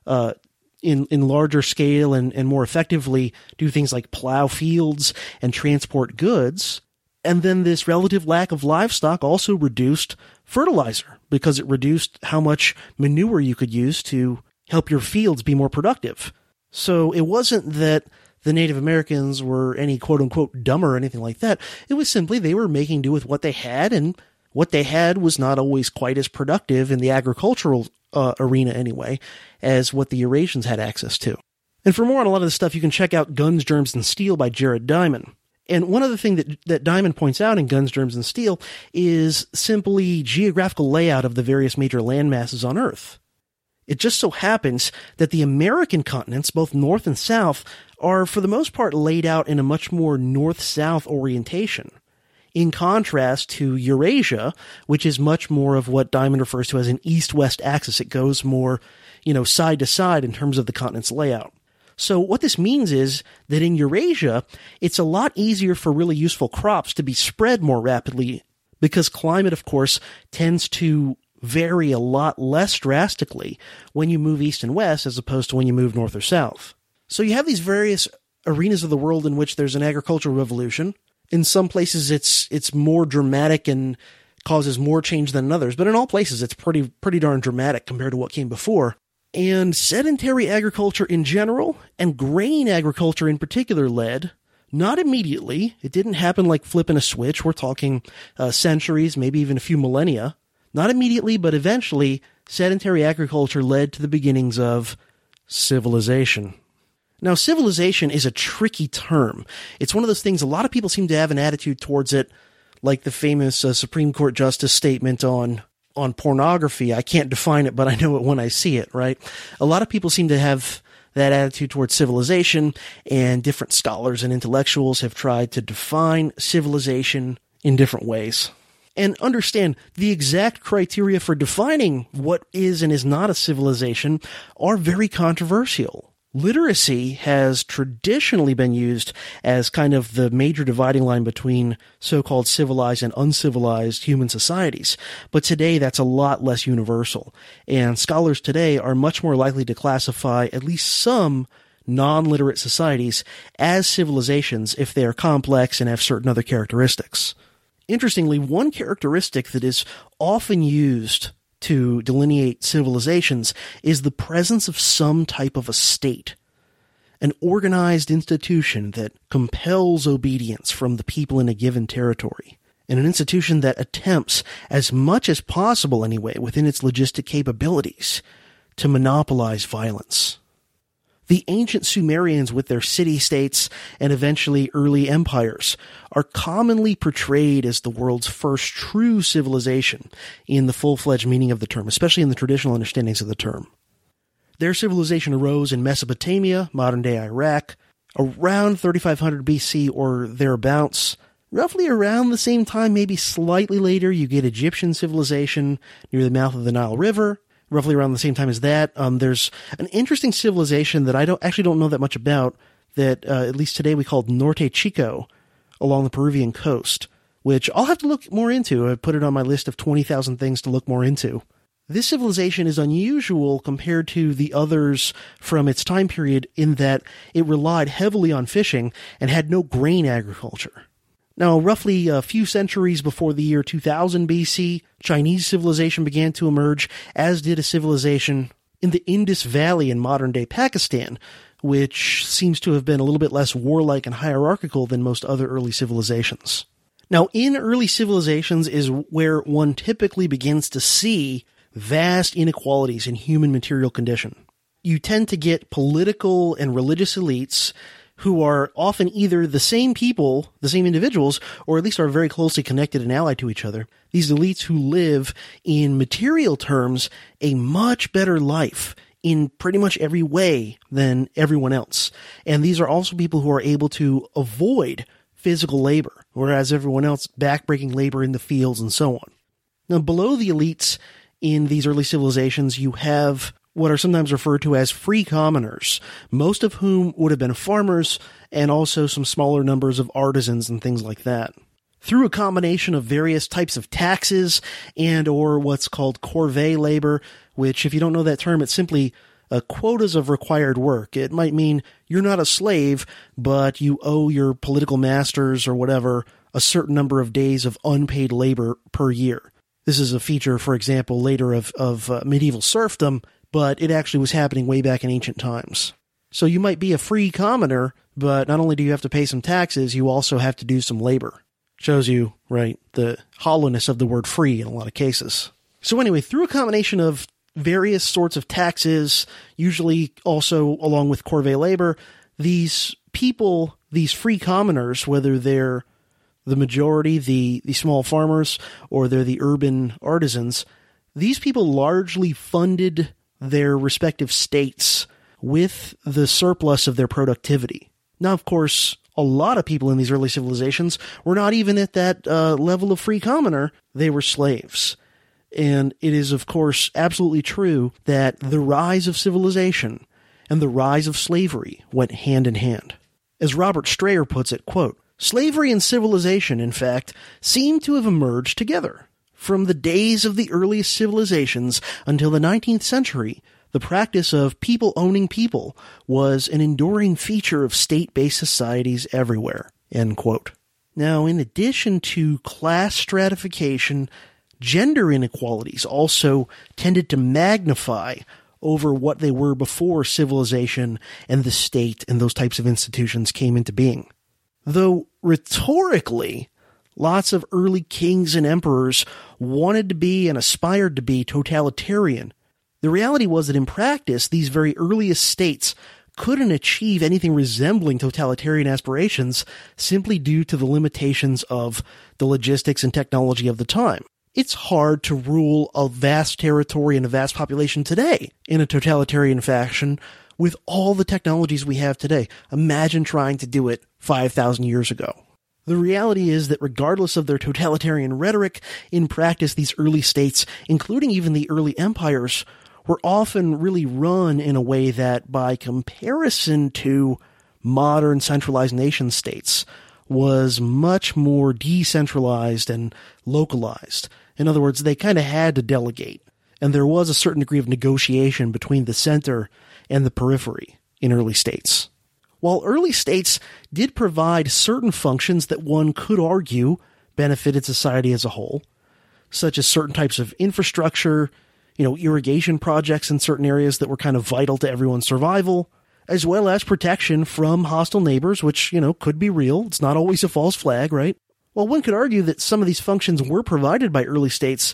in larger scale and more effectively do things like plow fields and transport goods. And then this relative lack of livestock also reduced fertilizer because it reduced how much manure you could use to help your fields be more productive. So it wasn't that the Native Americans were any quote-unquote dumber or anything like that. It was simply they were making do with what they had, and what they had was not always quite as productive in the agricultural arena anyway, as what the Eurasians had access to. And for more on a lot of this stuff, you can check out Guns, Germs, and Steel by Jared Diamond. And one other thing that Diamond points out in Guns, Germs, and Steel is simply geographical layout of the various major landmasses on Earth. It just so happens that the American continents, both north and south, are for the most part laid out in a much more north-south orientation. In contrast to Eurasia, which is much more of what Diamond refers to as an east-west axis. It goes more, side to side in terms of the continent's layout. So what this means is that in Eurasia, it's a lot easier for really useful crops to be spread more rapidly because climate, of course, tends to vary a lot less drastically when you move east and west as opposed to when you move north or south. So you have these various arenas of the world in which there's an agricultural revolution. In some places, it's more dramatic and causes more change than in others, but in all places, it's pretty darn dramatic compared to what came before. And sedentary agriculture in general, and grain agriculture in particular, led, not immediately, it didn't happen like flipping a switch, we're talking centuries, maybe even a few millennia, not immediately, but eventually, sedentary agriculture led to the beginnings of civilization. Now, civilization is a tricky term. It's one of those things a lot of people seem to have an attitude towards it, like the famous Supreme Court Justice statement on pornography. I can't define it, but I know it when I see it, right? A lot of people seem to have that attitude towards civilization, and different scholars and intellectuals have tried to define civilization in different ways. And understand, the exact criteria for defining what is and is not a civilization are very controversial. Literacy has traditionally been used as kind of the major dividing line between so-called civilized and uncivilized human societies. But today that's a lot less universal. And scholars today are much more likely to classify at least some non-literate societies as civilizations if they are complex and have certain other characteristics. Interestingly, one characteristic that is often used to delineate civilizations is the presence of some type of a state, an organized institution that compels obedience from the people in a given territory, and an institution that attempts, as much as possible anyway, within its logistic capabilities, to monopolize violence. The ancient Sumerians with their city-states and eventually early empires are commonly portrayed as the world's first true civilization in the full-fledged meaning of the term, especially in the traditional understandings of the term. Their civilization arose in Mesopotamia, modern-day Iraq, around 3500 BC or thereabouts. Roughly around the same time, maybe slightly later, you get Egyptian civilization near the mouth of the Nile River. roughly around the same time as that. There's an interesting civilization that I don't know that much about that, at least today we called Norte Chico along the Peruvian coast, which I'll have to look more into. I put it on my list of 20,000 things to look more into. This civilization is unusual compared to the others from its time period in that it relied heavily on fishing and had no grain agriculture. Now, roughly a few centuries before the year 2000 BC, Chinese civilization began to emerge, as did a civilization in the Indus Valley in modern-day Pakistan, which seems to have been a little bit less warlike and hierarchical than most other early civilizations. Now, in early civilizations is where one typically begins to see vast inequalities in human material condition. You tend to get political and religious elites who are often either the same people, the same individuals, or at least are very closely connected and allied to each other. These elites who live, in material terms, a much better life in pretty much every way than everyone else. And these are also people who are able to avoid physical labor, whereas everyone else backbreaking labor in the fields and so on. Now, below the elites in these early civilizations, you have what are sometimes referred to as free commoners, most of whom would have been farmers and also some smaller numbers of artisans and things like that. Through a combination of various types of taxes and or what's called corvée labor, which if you don't know that term, it's simply quotas of required work. It might mean you're not a slave, but you owe your political masters or whatever a certain number of days of unpaid labor per year. This is a feature, for example, later of medieval serfdom, but it actually was happening way back in ancient times. So you might be a free commoner, but not only do you have to pay some taxes, you also have to do some labor. Shows you, right, the hollowness of the word free in a lot of cases. So anyway, through a combination of various sorts of taxes, usually also along with corvée labor, these people, these free commoners, whether they're the majority, the small farmers, or they're the urban artisans, these people largely funded their respective states with the surplus of their productivity. Now, of course, a lot of people in these early civilizations were not even at that level of free commoner. They were slaves. And it is, of course, absolutely true that the rise of civilization and the rise of slavery went hand in hand. As Robert Strayer puts it, quote, "Slavery and civilization, in fact, seem to have emerged together. From the days of the earliest civilizations until the 19th century, the practice of people owning people was an enduring feature of state-based societies everywhere." End quote. Now, in addition to class stratification, gender inequalities also tended to magnify over what they were before civilization and the state and those types of institutions came into being. Though rhetorically, lots of early kings and emperors wanted to be and aspired to be totalitarian, the reality was that in practice, these very earliest states couldn't achieve anything resembling totalitarian aspirations simply due to the limitations of the logistics and technology of the time. It's hard to rule a vast territory and a vast population today in a totalitarian fashion with all the technologies we have today. Imagine trying to do it 5,000 years ago. The reality is that regardless of their totalitarian rhetoric, in practice these early states, including even the early empires, were often really run in a way that, by comparison to modern centralized nation states, was much more decentralized and localized. In other words, they kind of had to delegate, and there was a certain degree of negotiation between the center and the periphery in early states. While early states did provide certain functions that one could argue benefited society as a whole, such as certain types of infrastructure, irrigation projects in certain areas that were kind of vital to everyone's survival, as well as protection from hostile neighbors, which, could be real. It's not always a false flag, right? While one could argue that some of these functions were provided by early states,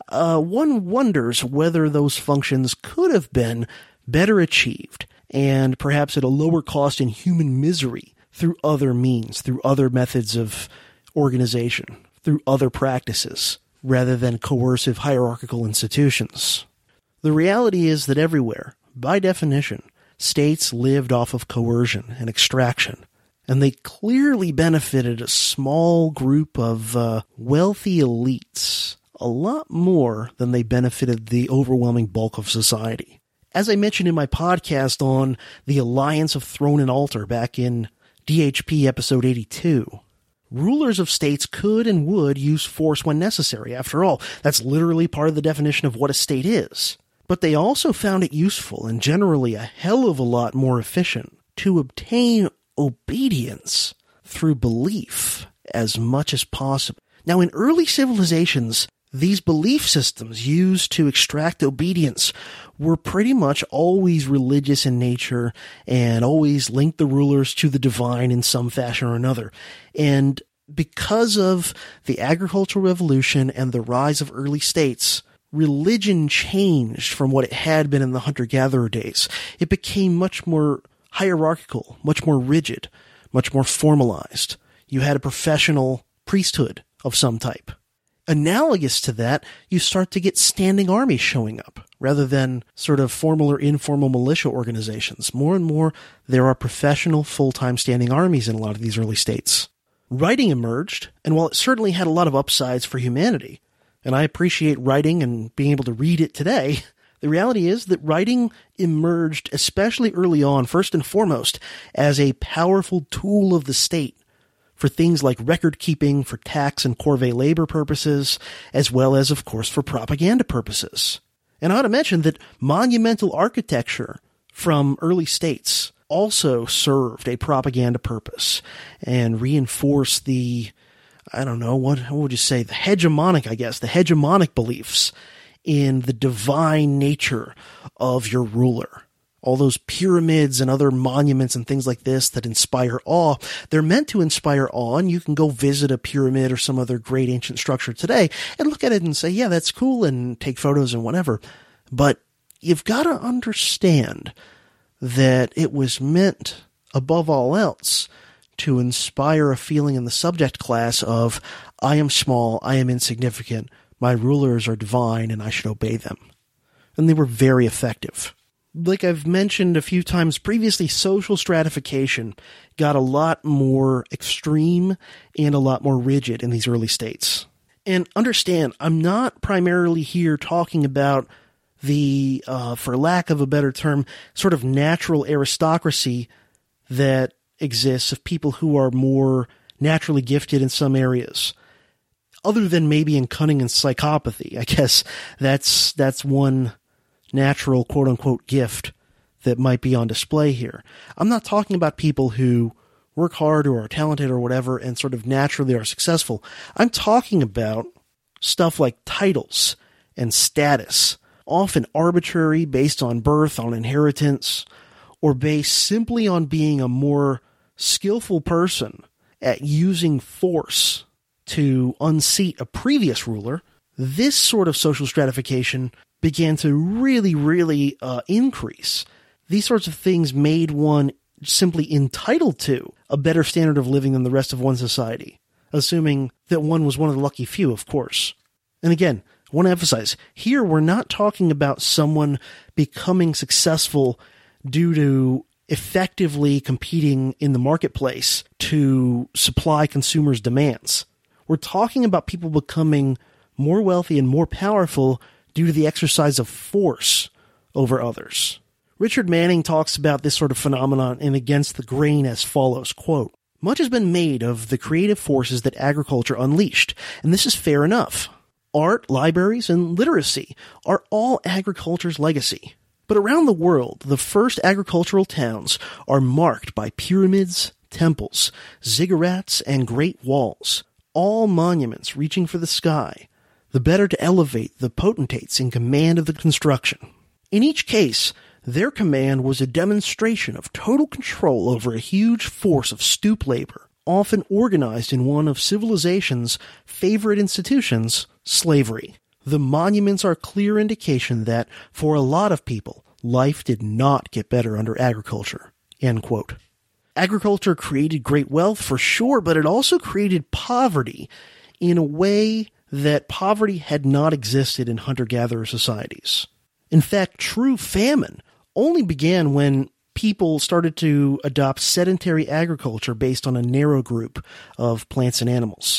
one wonders whether those functions could have been better achieved, and perhaps at a lower cost in human misery through other means, through other methods of organization, through other practices, rather than coercive hierarchical institutions. The reality is that everywhere, by definition, states lived off of coercion and extraction, and they clearly benefited a small group of wealthy elites a lot more than they benefited the overwhelming bulk of society. As I mentioned in my podcast on the Alliance of Throne and Altar back in DHP episode 82, rulers of states could and would use force when necessary. After all, that's literally part of the definition of what a state is. But they also found it useful and generally a hell of a lot more efficient to obtain obedience through belief as much as possible. Now, in early civilizations, these belief systems used to extract obedience were pretty much always religious in nature and always linked the rulers to the divine in some fashion or another. And because of the agricultural revolution and the rise of early states, religion changed from what it had been in the hunter-gatherer days. It became much more hierarchical, much more rigid, much more formalized. You had a professional priesthood of some type. Analogous to that, you start to get standing armies showing up, rather than sort of formal or informal militia organizations. More and more, there are professional, full-time standing armies in a lot of these early states. Writing emerged, and while it certainly had a lot of upsides for humanity, and I appreciate writing and being able to read it today, the reality is that writing emerged, especially early on, first and foremost, as a powerful tool of the state for things like record keeping, for tax and corvée labor purposes, as well as, of course, for propaganda purposes. And I ought to mention that monumental architecture from early states also served a propaganda purpose and reinforced the, what would you say, the hegemonic beliefs in the divine nature of your ruler. All those pyramids and other monuments and things like this that inspire awe, they're meant to inspire awe, and you can go visit a pyramid or some other great ancient structure today and look at it and say, yeah, that's cool, and take photos and whatever. But you've got to understand that it was meant, above all else, to inspire a feeling in the subject class of, I am small, I am insignificant, my rulers are divine, and I should obey them. And they were very effective. Like I've mentioned a few times previously, social stratification got a lot more extreme and a lot more rigid in these early states. And understand, I'm not primarily here talking about the, for lack of a better term, sort of natural aristocracy that exists of people who are more naturally gifted in some areas. Other than maybe in cunning and psychopathy. I guess that's one natural quote-unquote gift that might be on display here. I'm not talking about people who work hard or are talented or whatever and sort of naturally are successful. I'm talking about stuff like titles and status, often arbitrary, based on birth, on inheritance, or based simply on being a more skillful person at using force to unseat a previous ruler. This sort of social stratification began to really increase. These sorts of things made one simply entitled to a better standard of living than the rest of one's society, assuming that one was one of the lucky few, of course. And again, I want to emphasize, here we're not talking about someone becoming successful due to effectively competing in the marketplace to supply consumers' demands. We're talking about people becoming more wealthy and more powerful due to the exercise of force over others. Richard Manning talks about this sort of phenomenon in Against the Grain as follows, quote, "Much has been made of the creative forces that agriculture unleashed, and this is fair enough. Art, libraries, and literacy are all agriculture's legacy. But around the world, the first agricultural towns are marked by pyramids, temples, ziggurats, and great walls, all monuments reaching for the sky, the better to elevate the potentates in command of the construction. In each case, their command was a demonstration of total control over a huge force of stoop labor, often organized in one of civilization's favorite institutions, slavery. The monuments are clear indication that, for a lot of people, life did not get better under agriculture." End quote. Agriculture created great wealth for sure, but it also created poverty in a way that poverty had not existed in hunter-gatherer societies. In fact, true famine only began when people started to adopt sedentary agriculture based on a narrow group of plants and animals.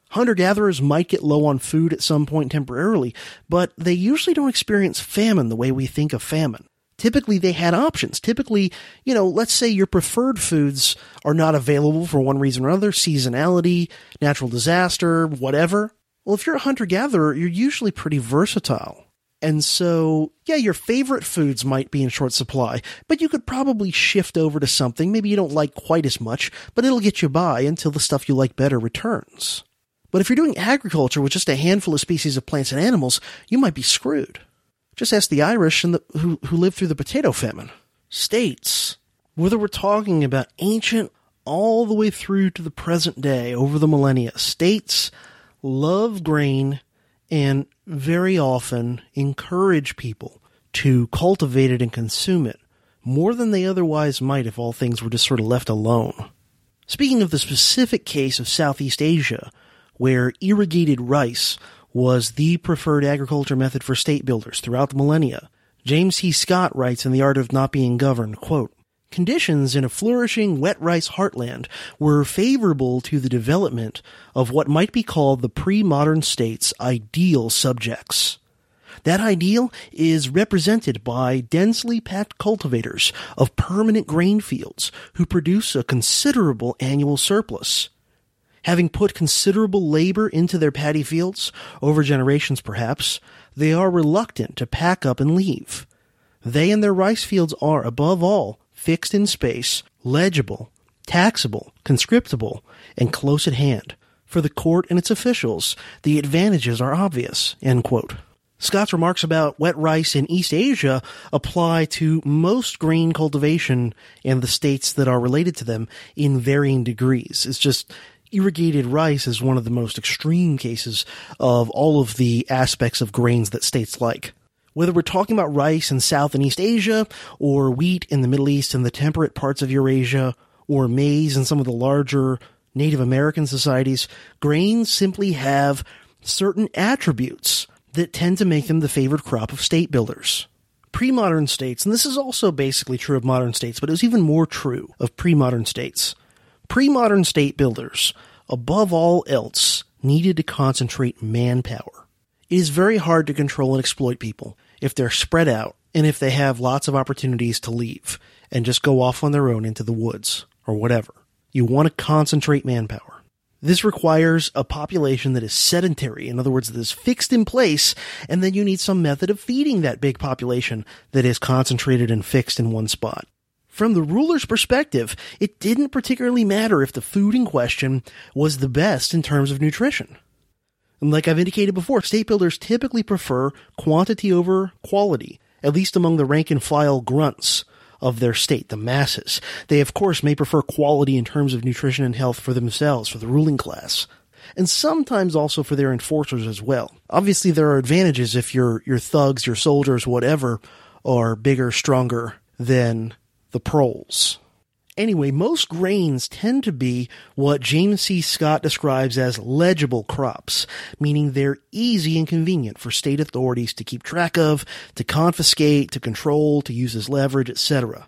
Hunter-gatherers might get low on food at some point temporarily, but they usually don't experience famine the way we think of famine. Typically, they had options. Typically, let's say your preferred foods are not available for one reason or another, seasonality, natural disaster, whatever. Well, if you're a hunter-gatherer, you're usually pretty versatile. And so, yeah, your favorite foods might be in short supply, but you could probably shift over to something maybe you don't like quite as much, but it'll get you by until the stuff you like better returns. But if you're doing agriculture with just a handful of species of plants and animals, you might be screwed. Just ask the Irish who lived through the potato famine. States, whether we're talking about ancient all the way through to the present day, over the millennia, states love grain and very often encourage people to cultivate it and consume it more than they otherwise might if all things were just sort of left alone. Speaking of the specific case of Southeast Asia, where irrigated rice was the preferred agriculture method for state builders throughout the millennia, James C. Scott writes in The Art of Not Being Governed, quote, "Conditions in a flourishing wet rice heartland were favorable to the development of what might be called the pre-modern state's ideal subjects. That ideal is represented by densely packed cultivators of permanent grain fields who produce a considerable annual surplus. Having put considerable labor into their paddy fields, over generations perhaps, they are reluctant to pack up and leave. They and their rice fields are, above all, fixed in space, legible, taxable, conscriptable, and close at hand. For the court and its officials, the advantages are obvious." End quote. Scott's remarks about wet rice in East Asia apply to most grain cultivation and the states that are related to them in varying degrees. It's just irrigated rice is one of the most extreme cases of all of the aspects of grains that states like. Whether we're talking about rice in South and East Asia, or wheat in the Middle East and the temperate parts of Eurasia, or maize in some of the larger Native American societies, grains simply have certain attributes that tend to make them the favored crop of state builders. Pre-modern states, and this is also basically true of modern states, but it was even more true of pre-modern states. Pre-modern state builders, above all else, needed to concentrate manpower. It is very hard to control and exploit people if they're spread out and if they have lots of opportunities to leave and just go off on their own into the woods or whatever. You want to concentrate manpower. This requires a population that is sedentary, in other words, that is fixed in place, and then you need some method of feeding that big population that is concentrated and fixed in one spot. From the ruler's perspective, it didn't particularly matter if the food in question was the best in terms of nutrition. And like I've indicated before, state builders typically prefer quantity over quality, at least among the rank-and-file grunts of their state, the masses. They, of course, may prefer quality in terms of nutrition and health for themselves, for the ruling class, and sometimes also for their enforcers as well. Obviously, there are advantages if your thugs, your soldiers, whatever, are bigger, stronger than the proles. Anyway, most grains tend to be what James C. Scott describes as legible crops, meaning they're easy and convenient for state authorities to keep track of, to confiscate, to control, to use as leverage, etc.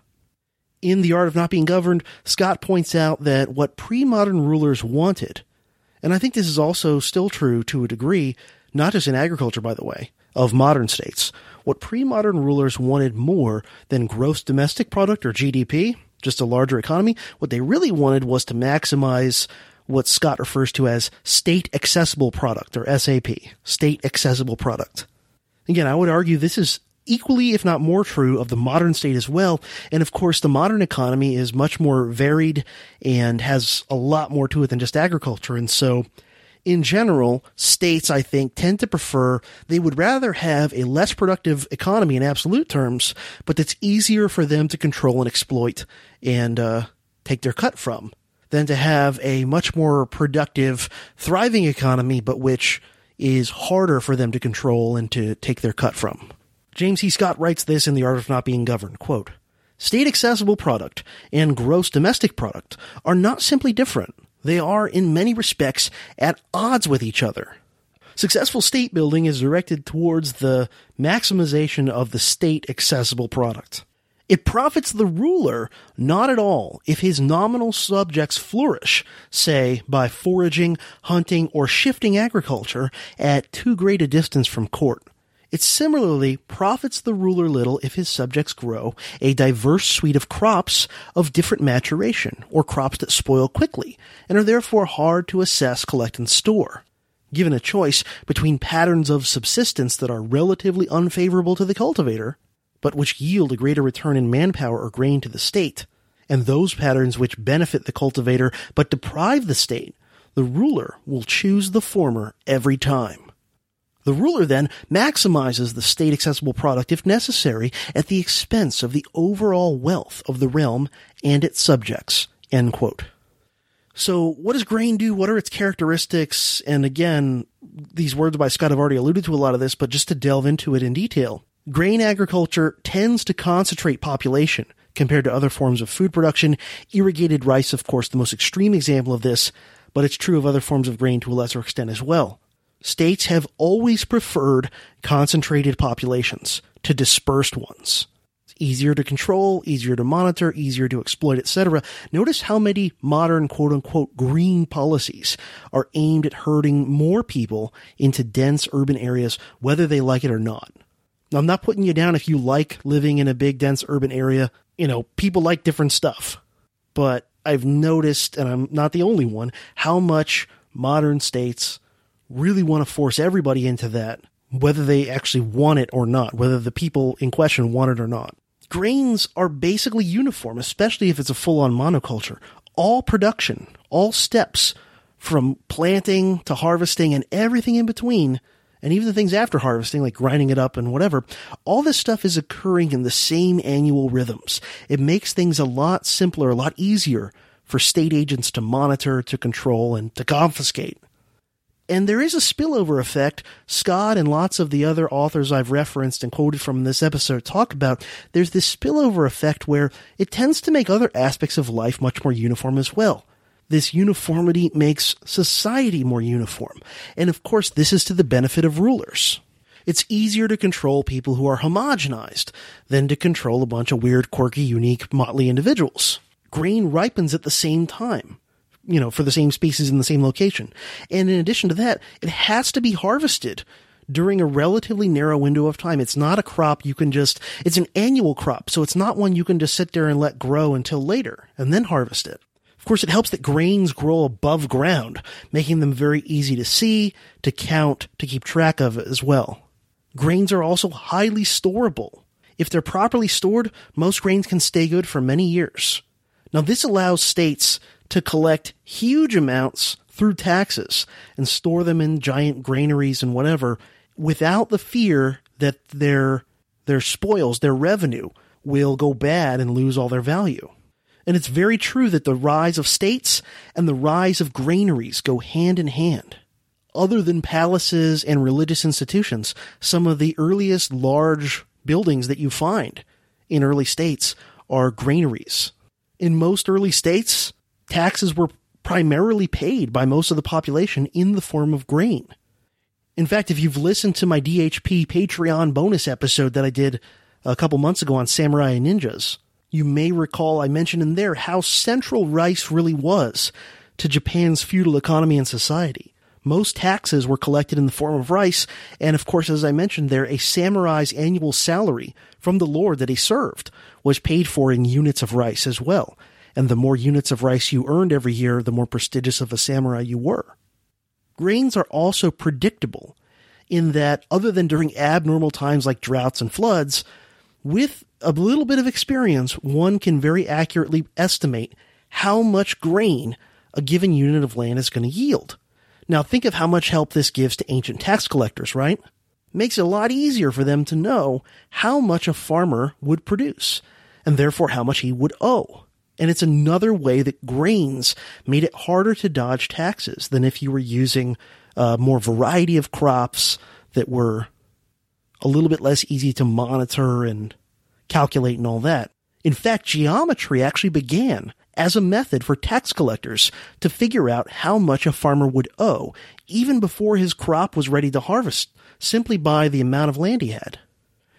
In The Art of Not Being Governed, Scott points out that what pre-modern rulers wanted, and I think this is also still true to a degree, not just in agriculture, by the way, of modern states, what pre-modern rulers wanted more than gross domestic product or GDP, just a larger economy, what they really wanted was to maximize what Scott refers to as state accessible product, or SAP, state accessible product. Again, I would argue this is equally, if not more true, of the modern state as well. And of course, the modern economy is much more varied and has a lot more to it than just agriculture. And so, in general, states, I think, tend to prefer, they would rather have a less productive economy in absolute terms, but that's easier for them to control and exploit and take their cut from, than to have a much more productive, thriving economy, but which is harder for them to control and to take their cut from. James C. Scott writes this in The Art of Not Being Governed, quote, "State-accessible product and gross domestic product are not simply different. They are, in many respects, at odds with each other. Successful state building is directed towards the maximization of the state-accessible product. It profits the ruler not at all if his nominal subjects flourish, say, by foraging, hunting, or shifting agriculture at too great a distance from court. It similarly profits the ruler little if his subjects grow a diverse suite of crops of different maturation, or crops that spoil quickly, and are therefore hard to assess, collect, and store. Given a choice between patterns of subsistence that are relatively unfavorable to the cultivator, but which yield a greater return in manpower or grain to the state, and those patterns which benefit the cultivator but deprive the state, the ruler will choose the former every time. The ruler then maximizes the state-accessible product if necessary at the expense of the overall wealth of the realm and its subjects." End quote. So what does grain do? What are its characteristics? And again, these words by Scott have already alluded to a lot of this, but just to delve into it in detail. Grain agriculture tends to concentrate population compared to other forms of food production. Irrigated rice, of course, the most extreme example of this, but it's true of other forms of grain to a lesser extent as well. States have always preferred concentrated populations to dispersed ones. It's easier to control, easier to monitor, easier to exploit, etc. Notice how many modern quote-unquote green policies are aimed at herding more people into dense urban areas, whether they like it or not. Now, I'm not putting you down if you like living in a big, dense urban area. People like different stuff. But I've noticed, and I'm not the only one, how much modern states really want to force everybody into that, whether they actually want it or not, whether the people in question want it or not. Grains are basically uniform, especially if it's a full-on monoculture. All production, all steps, from planting to harvesting and everything in between, and even the things after harvesting, like grinding it up and whatever, all this stuff is occurring in the same annual rhythms. It makes things a lot simpler, a lot easier for state agents to monitor, to control, and to confiscate. And there is a spillover effect. Scott and lots of the other authors I've referenced and quoted from in this episode talk about. There's this spillover effect where it tends to make other aspects of life much more uniform as well. This uniformity makes society more uniform. And of course, this is to the benefit of rulers. It's easier to control people who are homogenized than to control a bunch of weird, quirky, unique, motley individuals. Grain ripens at the same time, for the same species in the same location. And in addition to that, it has to be harvested during a relatively narrow window of time. It's not a crop it's an annual crop, so it's not one you can just sit there and let grow until later and then harvest it. Of course, it helps that grains grow above ground, making them very easy to see, to count, to keep track of as well. Grains are also highly storable. If they're properly stored, most grains can stay good for many years. Now, this allows states to collect huge amounts through taxes and store them in giant granaries and whatever without the fear that their spoils, their revenue, will go bad and lose all their value. And it's very true that the rise of states and the rise of granaries go hand in hand. Other than palaces and religious institutions, some of the earliest large buildings that you find in early states are granaries. In most early states, taxes were primarily paid by most of the population in the form of grain. In fact, if you've listened to my DHP Patreon bonus episode that I did a couple months ago on samurai and ninjas, you may recall I mentioned in there how central rice really was to Japan's feudal economy and society. Most taxes were collected in the form of rice, and of course, as I mentioned there, a samurai's annual salary from the lord that he served was paid for in units of rice as well. And the more units of rice you earned every year, the more prestigious of a samurai you were. Grains are also predictable in that, other than during abnormal times like droughts and floods, with a little bit of experience, one can very accurately estimate how much grain a given unit of land is going to yield. Now think of how much help this gives to ancient tax collectors, right? Makes it a lot easier for them to know how much a farmer would produce, and therefore how much he would owe. And it's another way that grains made it harder to dodge taxes than if you were using more variety of crops that were a little bit less easy to monitor and calculate and all that. In fact, geometry actually began as a method for tax collectors to figure out how much a farmer would owe, even before his crop was ready to harvest, simply by the amount of land he had.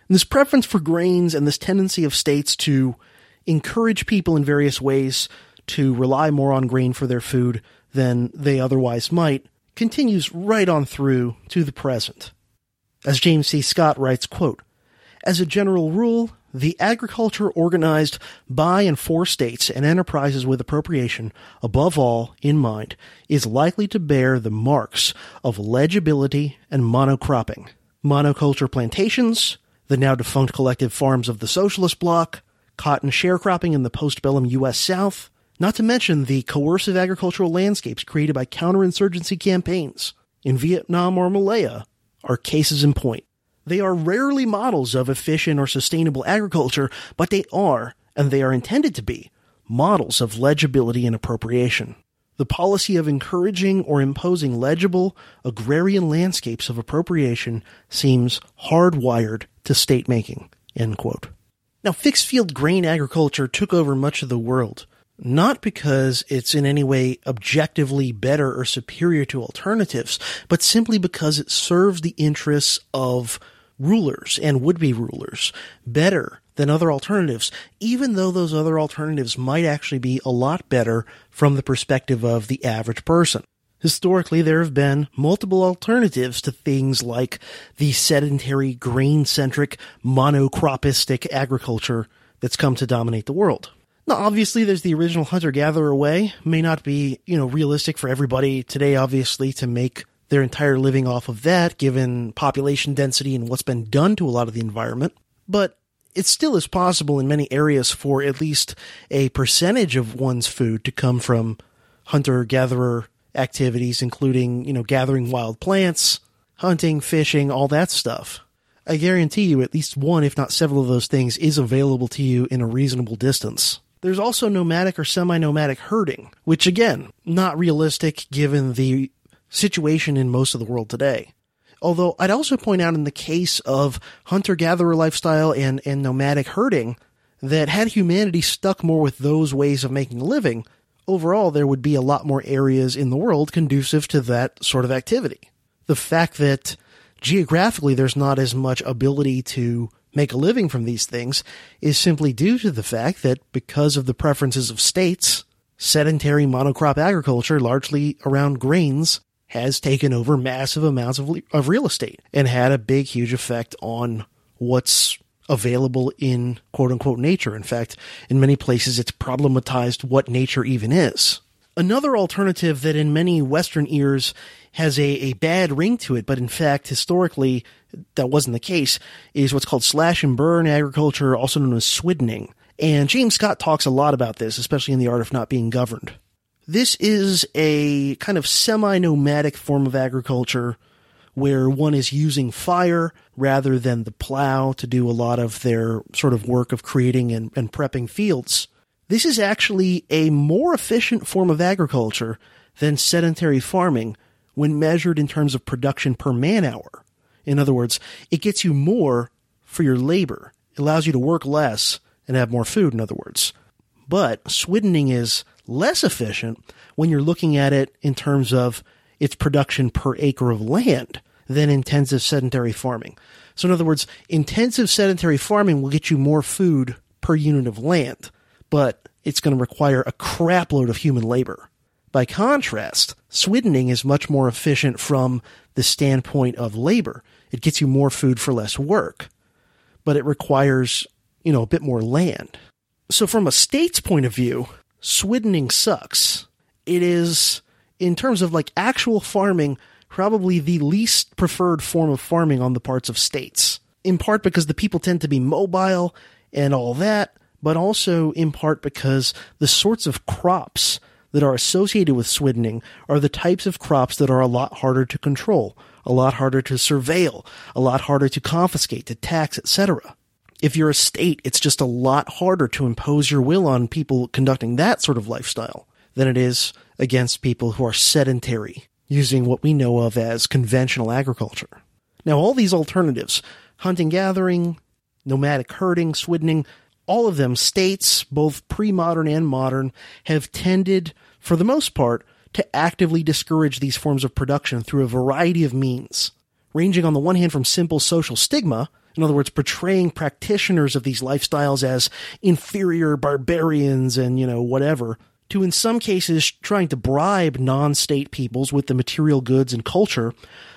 And this preference for grains and this tendency of states to encourage people in various ways to rely more on grain for their food than they otherwise might continues right on through to the present. As James C. Scott writes, quote, "As a general rule, the agriculture organized by and for states and enterprises with appropriation, above all in mind, is likely to bear the marks of legibility and monocropping. Monoculture plantations, the now defunct collective farms of the socialist bloc, cotton sharecropping in the postbellum U.S. South, not to mention the coercive agricultural landscapes created by counterinsurgency campaigns in Vietnam or Malaya, are cases in point. They are rarely models of efficient or sustainable agriculture, but they are, and they are intended to be, models of legibility and appropriation. The policy of encouraging or imposing legible agrarian landscapes of appropriation seems hardwired to state-making." End quote. Now, fixed-field grain agriculture took over much of the world, not because it's in any way objectively better or superior to alternatives, but simply because it serves the interests of rulers and would-be rulers better than other alternatives, even though those other alternatives might actually be a lot better from the perspective of the average person. Historically, there have been multiple alternatives to things like the sedentary, grain-centric, monocropistic agriculture that's come to dominate the world. Now, obviously, there's the original hunter-gatherer way. May not be, realistic for everybody today, obviously, to make their entire living off of that, given population density and what's been done to a lot of the environment. But it still is possible in many areas for at least a percentage of one's food to come from hunter-gatherer activities, including, gathering wild plants, hunting, fishing, all that stuff. I guarantee you at least one, if not several of those things, is available to you in a reasonable distance. There's also nomadic or semi-nomadic herding, which again, not realistic given the situation in most of the world today. Although I'd also point out in the case of hunter-gatherer lifestyle and nomadic herding, that had humanity stuck more with those ways of making a living, overall there would be a lot more areas in the world conducive to that sort of activity. The fact that geographically there's not as much ability to make a living from these things is simply due to the fact that because of the preferences of states, sedentary monocrop agriculture, largely around grains, has taken over massive amounts of real estate and had a big, huge effect on what's available in quote-unquote nature. In fact, in many places it's problematized what nature even is. Another alternative that in many Western ears has a bad ring to it, but in fact, historically, that wasn't the case, is what's called slash and burn agriculture, also known as swiddening. And James Scott talks a lot about this, especially in The Art of Not Being Governed. This is a kind of semi-nomadic form of agriculture where one is using fire rather than the plow to do a lot of their sort of work of creating and prepping fields. This is actually a more efficient form of agriculture than sedentary farming when measured in terms of production per man-hour. In other words, it gets you more for your labor. It allows you to work less and have more food, in other words. But swiddening is less efficient when you're looking at it in terms of its production per acre of land than intensive sedentary farming. So in other words, intensive sedentary farming will get you more food per unit of land, but it's going to require a crapload of human labor. By contrast, swiddening is much more efficient from the standpoint of labor. It gets you more food for less work, but it requires, a bit more land. So from a state's point of view, swiddening sucks. It is, in terms of actual farming, probably the least preferred form of farming on the parts of states. In part because the people tend to be mobile and all that, but also in part because the sorts of crops that are associated with swiddening are the types of crops that are a lot harder to control, a lot harder to surveil, a lot harder to confiscate, to tax, etc. If you're a state, it's just a lot harder to impose your will on people conducting that sort of lifestyle than it is against people who are sedentary, using what we know of as conventional agriculture. Now, all these alternatives, hunting-gathering, nomadic herding, swiddening, all of them, states, both pre-modern and modern, have tended, for the most part, to actively discourage these forms of production through a variety of means, ranging on the one hand from simple social stigma, In other words, portraying practitioners of these lifestyles as inferior barbarians and, whatever, to in some cases trying to bribe non-state peoples with the material goods and culture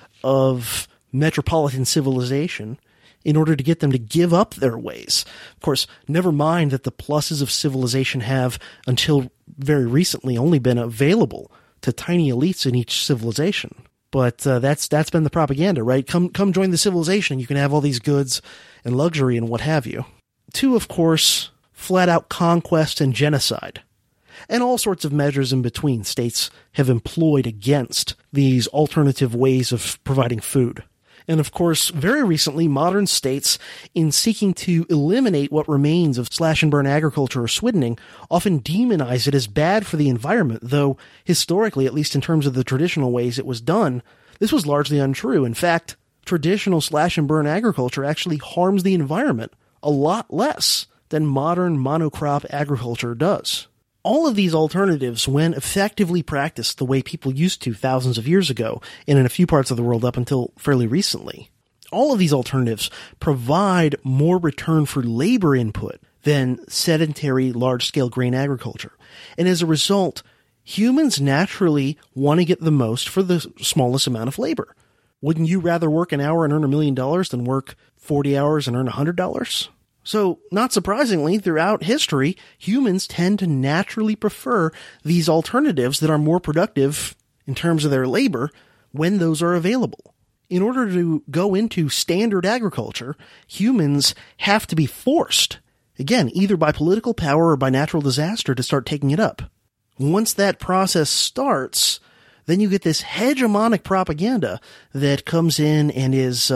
of metropolitan civilization in order to get them to give up their ways. Of course, never mind that the pluses of civilization have, until very recently, only been available to tiny elites in each civilization. But that's been the propaganda, right? Come join the civilization and you can have all these goods and luxury and what have you. To, of course, flat-out conquest and genocide. And all sorts of measures in between states have employed against these alternative ways of providing food. And of course, very recently, modern states, in seeking to eliminate what remains of slash-and-burn agriculture or swiddening, often demonize it as bad for the environment, though historically, at least in terms of the traditional ways it was done, this was largely untrue. In fact, traditional slash-and-burn agriculture actually harms the environment a lot less than modern monocrop agriculture does. All of these alternatives, when effectively practiced the way people used to thousands of years ago, and in a few parts of the world up until fairly recently, all of these alternatives provide more return for labor input than sedentary large-scale grain agriculture. And as a result, humans naturally want to get the most for the smallest amount of labor. Wouldn't you rather work an hour and earn $1 million than work 40 hours and earn $100? So, not surprisingly, throughout history, humans tend to naturally prefer these alternatives that are more productive in terms of their labor when those are available. In order to go into standard agriculture, humans have to be forced, again, either by political power or by natural disaster, to start taking it up. Once that process starts, then you get this hegemonic propaganda that comes in and is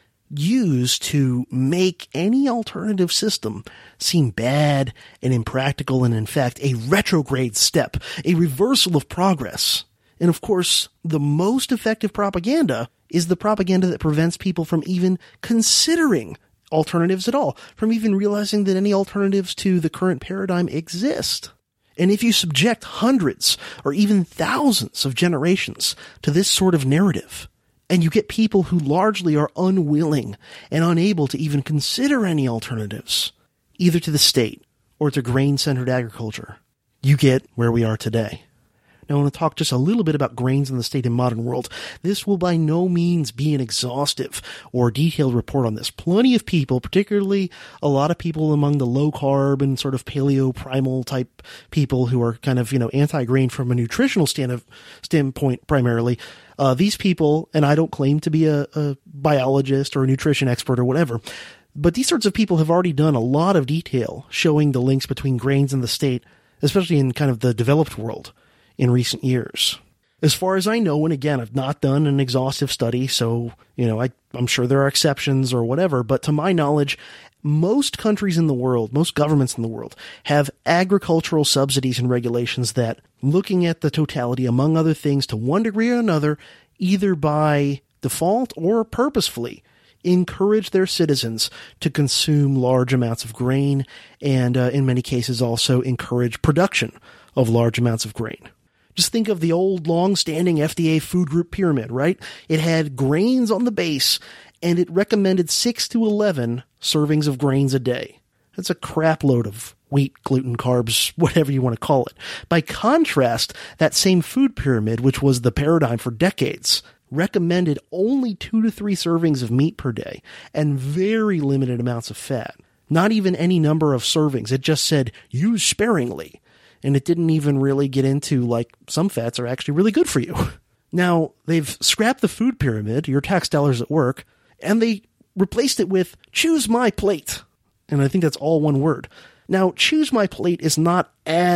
used to make any alternative system seem bad and impractical and, in fact, a retrograde step, a reversal of progress. And, of course, the most effective propaganda is the propaganda that prevents people from even considering alternatives at all, from even realizing that any alternatives to the current paradigm exist. And if you subject hundreds or even thousands of generations to this sort of narrative, and you get people who largely are unwilling and unable to even consider any alternatives, either to the state or to grain-centered agriculture, you get where we are today. Now, I want to talk just a little bit about grains in the state and modern world. This will by no means be an exhaustive or detailed report on this. Plenty of people, particularly a lot of people among the low-carb and sort of paleo-primal type people who are kind of, anti-grain from a nutritional standpoint primarily, these people, and I don't claim to be a biologist or a nutrition expert or whatever, but these sorts of people have already done a lot of detail showing the links between grains and the state, especially in kind of the developed world in recent years. As far as I know, and again, I've not done an exhaustive study, so, I'm sure there are exceptions or whatever, but to my knowledge, most countries in the world, most governments in the world, have agricultural subsidies and regulations that, looking at the totality, among other things, to one degree or another, either by default or purposefully, encourage their citizens to consume large amounts of grain and, in many cases, also encourage production of large amounts of grain. Just think of the old long-standing FDA food group pyramid, right? It had grains on the base, and it recommended 6 to 11 servings of grains a day. That's a crap load of wheat, gluten, carbs, whatever you want to call it. By contrast, that same food pyramid, which was the paradigm for decades, recommended only 2 to 3 servings of meat per day and very limited amounts of fat. Not even any number of servings. It just said, use sparingly. And it didn't even really get into, some fats are actually really good for you. Now, they've scrapped the food pyramid, your tax dollars at work, and they replaced it with choose my plate. And I think that's all one word. Now, choose my plate is not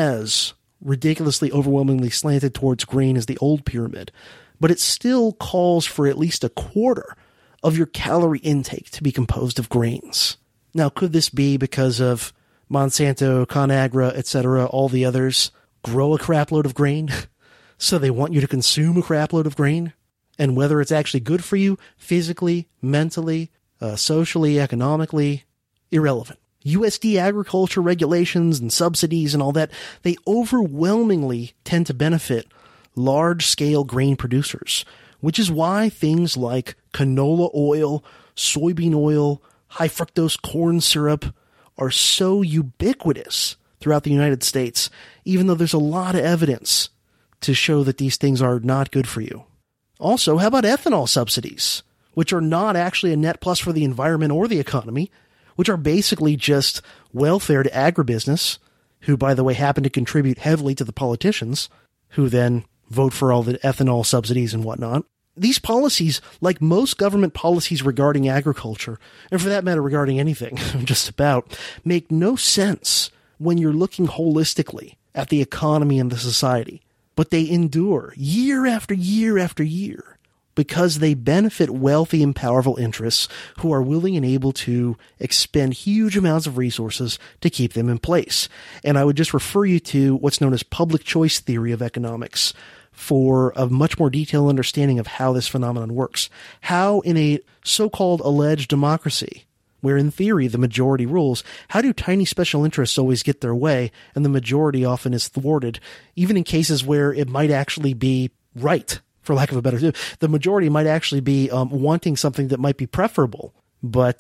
as ridiculously overwhelmingly slanted towards grain as the old pyramid, but it still calls for at least a quarter of your calorie intake to be composed of grains. Now, could this be because of Monsanto, ConAgra, etc., all the others grow a crap load of grain, so they want you to consume a crap load of grain? And whether it's actually good for you physically, mentally, socially, economically, irrelevant. USD agriculture regulations and subsidies and all that, they overwhelmingly tend to benefit large-scale grain producers, which is why things like canola oil, soybean oil, high fructose corn syrup are so ubiquitous throughout the United States, even though there's a lot of evidence to show that these things are not good for you. Also, how about ethanol subsidies, which are not actually a net plus for the environment or the economy, which are basically just welfare to agribusiness, who, by the way, happen to contribute heavily to the politicians, who then vote for all the ethanol subsidies and whatnot. These policies, like most government policies regarding agriculture, and for that matter regarding anything, just about, make no sense when you're looking holistically at the economy and the society. But they endure year after year after year because they benefit wealthy and powerful interests who are willing and able to expend huge amounts of resources to keep them in place. And I would just refer you to what's known as public choice theory of economics for a much more detailed understanding of how this phenomenon works. How in a so-called alleged democracy, where in theory the majority rules, how do tiny special interests always get their way and the majority often is thwarted, even in cases where it might actually be right, for lack of a better term? The majority might actually be wanting something that might be preferable, but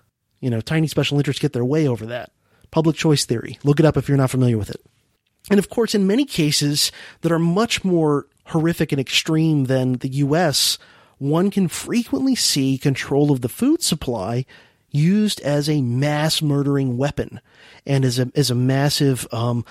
tiny special interests get their way over that. Public choice theory. Look it up if you're not familiar with it. And of course, in many cases that are much more horrific and extreme than the U.S., one can frequently see control of the food supply used as a mass murdering weapon and as a massive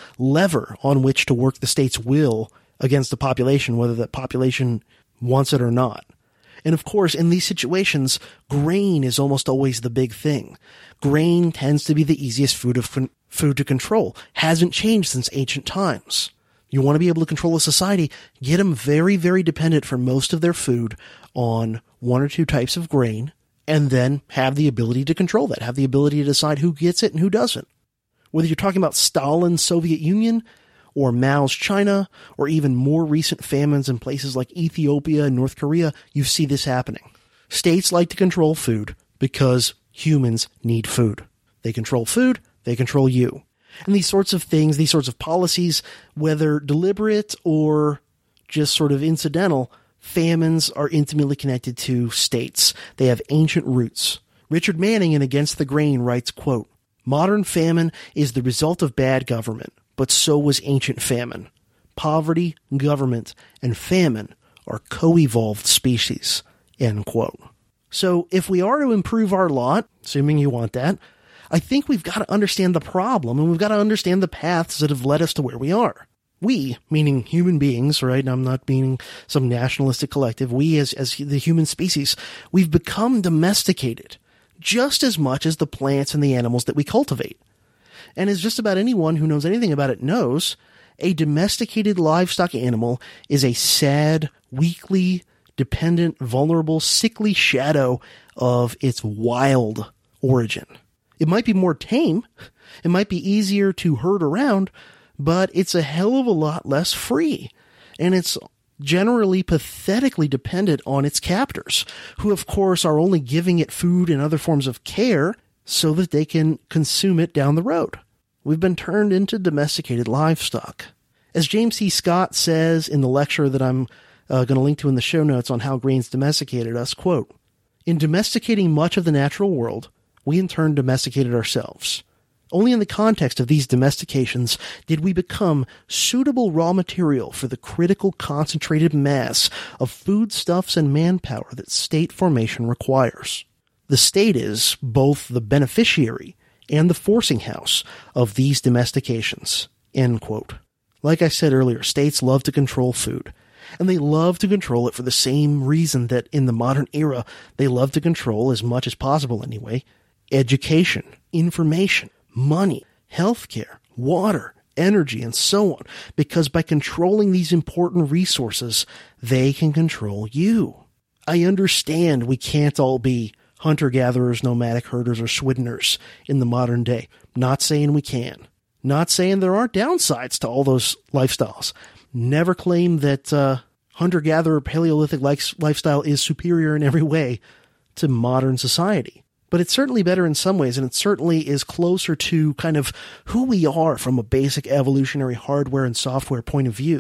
lever on which to work the state's will against the population, whether that population wants it or not. And of course, in these situations, grain is almost always the big thing. Grain tends to be the easiest food to control. Hasn't changed since ancient times. You want to be able to control a society, get them very, very dependent for most of their food on one or two types of grain, and then have the ability to control that, have the ability to decide who gets it and who doesn't. Whether you're talking about Stalin's Soviet Union, or Mao's China, or even more recent famines in places like Ethiopia and North Korea, you see this happening. States like to control food because humans need food. They control food, they control you. And these sorts of things, these sorts of policies, whether deliberate or just sort of incidental, famines are intimately connected to states. They have ancient roots. Richard Manning in Against the Grain writes, quote, "Modern famine is the result of bad government, but so was ancient famine. Poverty, government, and famine are co-evolved species," end quote. So if we are to improve our lot, assuming you want that, I think we've got to understand the problem and we've got to understand the paths that have led us to where we are. We, meaning human beings, right? And I'm not meaning some nationalistic collective. We as the human species, we've become domesticated just as much as the plants and the animals that we cultivate. And as just about anyone who knows anything about it knows, a domesticated livestock animal is a sad, weakly, dependent, vulnerable, sickly shadow of its wild origin. It might be more tame, it might be easier to herd around, but it's a hell of a lot less free. And it's generally pathetically dependent on its captors, who of course are only giving it food and other forms of care so that they can consume it down the road. We've been turned into domesticated livestock. As James C. Scott says in the lecture that I'm going to link to in the show notes on how grains domesticated us, quote, "In domesticating much of the natural world, we in turn domesticated ourselves. Only in the context of these domestications did we become suitable raw material for the critical concentrated mass of foodstuffs and manpower that state formation requires. The state is both the beneficiary and the forcing house of these domestications," end quote. Like I said earlier, states love to control food, and they love to control it for the same reason that in the modern era they love to control, as much as possible anyway, education, information, money, healthcare, water, energy, and so on, because by controlling these important resources, they can control you. I understand we can't all be hunter-gatherers, nomadic herders, or swiddeners in the modern day. Not saying we can. Not saying there aren't downsides to all those lifestyles. Never claim that hunter-gatherer Paleolithic lifestyle is superior in every way to modern society. But it's certainly better in some ways, and it certainly is closer to kind of who we are from a basic evolutionary hardware and software point of view.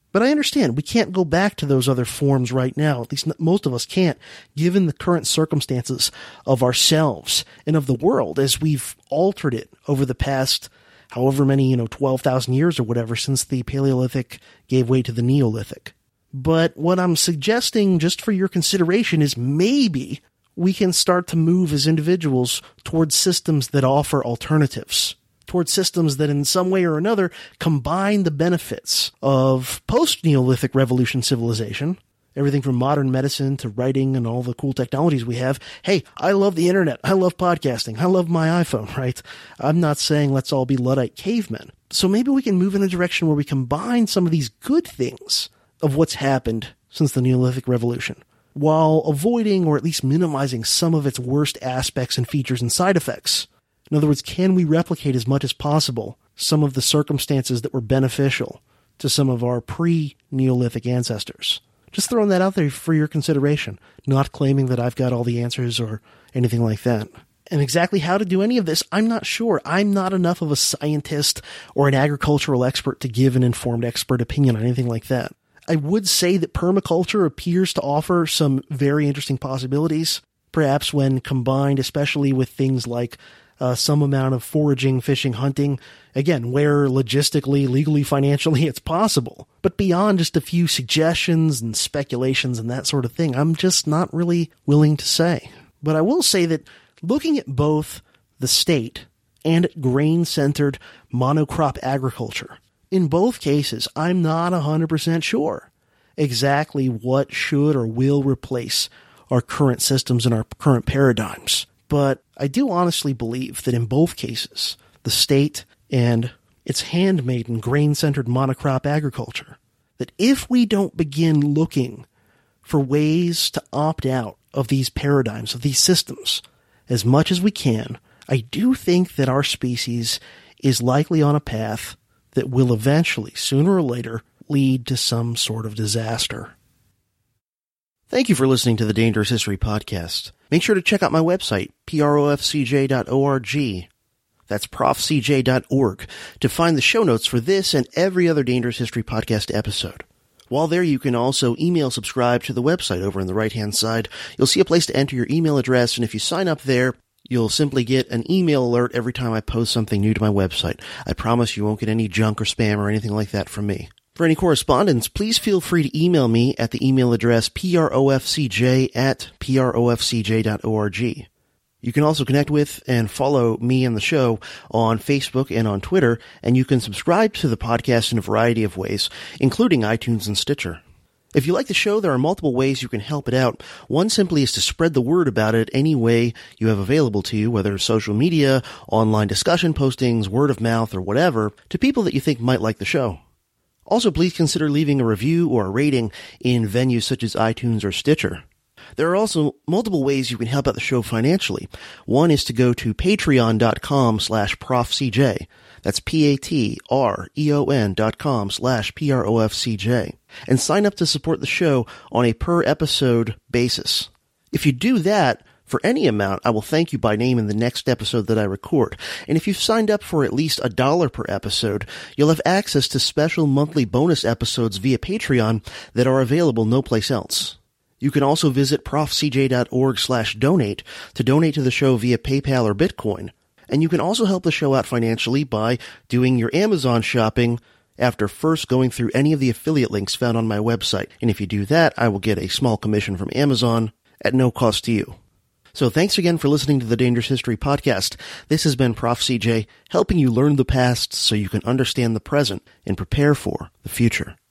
But I understand we can't go back to those other forms right now. At least most of us can't, given the current circumstances of ourselves and of the world as we've altered it over the past however many, 12,000 years or whatever since the Paleolithic gave way to the Neolithic. But what I'm suggesting, just for your consideration, is maybe we can start to move as individuals towards systems that offer alternatives, towards systems that in some way or another combine the benefits of post-Neolithic revolution civilization, everything from modern medicine to writing and all the cool technologies we have. Hey, I love the internet. I love podcasting. I love my iPhone, right? I'm not saying let's all be Luddite cavemen. So maybe we can move in a direction where we combine some of these good things of what's happened since the Neolithic Revolution, while avoiding or at least minimizing some of its worst aspects and features and side effects. In other words, can we replicate as much as possible some of the circumstances that were beneficial to some of our pre-Neolithic ancestors? Just throwing that out there for your consideration, not claiming that I've got all the answers or anything like that. And exactly how to do any of this, I'm not sure. I'm not enough of a scientist or an agricultural expert to give an informed expert opinion on anything like that. I would say that permaculture appears to offer some very interesting possibilities, perhaps when combined, especially with things like some amount of foraging, fishing, hunting, again, where logistically, legally, financially it's possible. But beyond just a few suggestions and speculations and that sort of thing, I'm just not really willing to say. But I will say that looking at both the state and grain-centered monocrop agriculture, in both cases, I'm not 100% sure exactly what should or will replace our current systems and our current paradigms. But I do honestly believe that in both cases, the state and its handmaiden grain-centered monocrop agriculture, that if we don't begin looking for ways to opt out of these paradigms, of these systems, as much as we can, I do think that our species is likely on a path that will eventually, sooner or later, lead to some sort of disaster. Thank you for listening to the Dangerous History Podcast. Make sure to check out my website, profcj.org. That's profcj.org to find the show notes for this and every other Dangerous History Podcast episode. While there, you can also email subscribe to the website over on the right-hand side. You'll see a place to enter your email address, and if you sign up there, you'll simply get an email alert every time I post something new to my website. I promise you won't get any junk or spam or anything like that from me. For any correspondence, please feel free to email me at the email address profcj@profcj.org. You can also connect with and follow me and the show on Facebook and on Twitter, and you can subscribe to the podcast in a variety of ways, including iTunes and Stitcher. If you like the show, there are multiple ways you can help it out. One simply is to spread the word about it any way you have available to you, whether social media, online discussion postings, word of mouth, or whatever, to people that you think might like the show. Also, please consider leaving a review or a rating in venues such as iTunes or Stitcher. There are also multiple ways you can help out the show financially. One is to go to patreon.com/profcj. That's patreon.com/profcj. And sign up to support the show on a per-episode basis. If you do that, for any amount, I will thank you by name in the next episode that I record. And if you've signed up for at least $1 per episode, you'll have access to special monthly bonus episodes via Patreon that are available no place else. You can also visit profcj.org/donate to donate to the show via PayPal or Bitcoin. And you can also help the show out financially by doing your Amazon shopping after first going through any of the affiliate links found on my website. And if you do that, I will get a small commission from Amazon at no cost to you. So thanks again for listening to the Dangerous History Podcast. This has been Prof. CJ, helping you learn the past so you can understand the present and prepare for the future.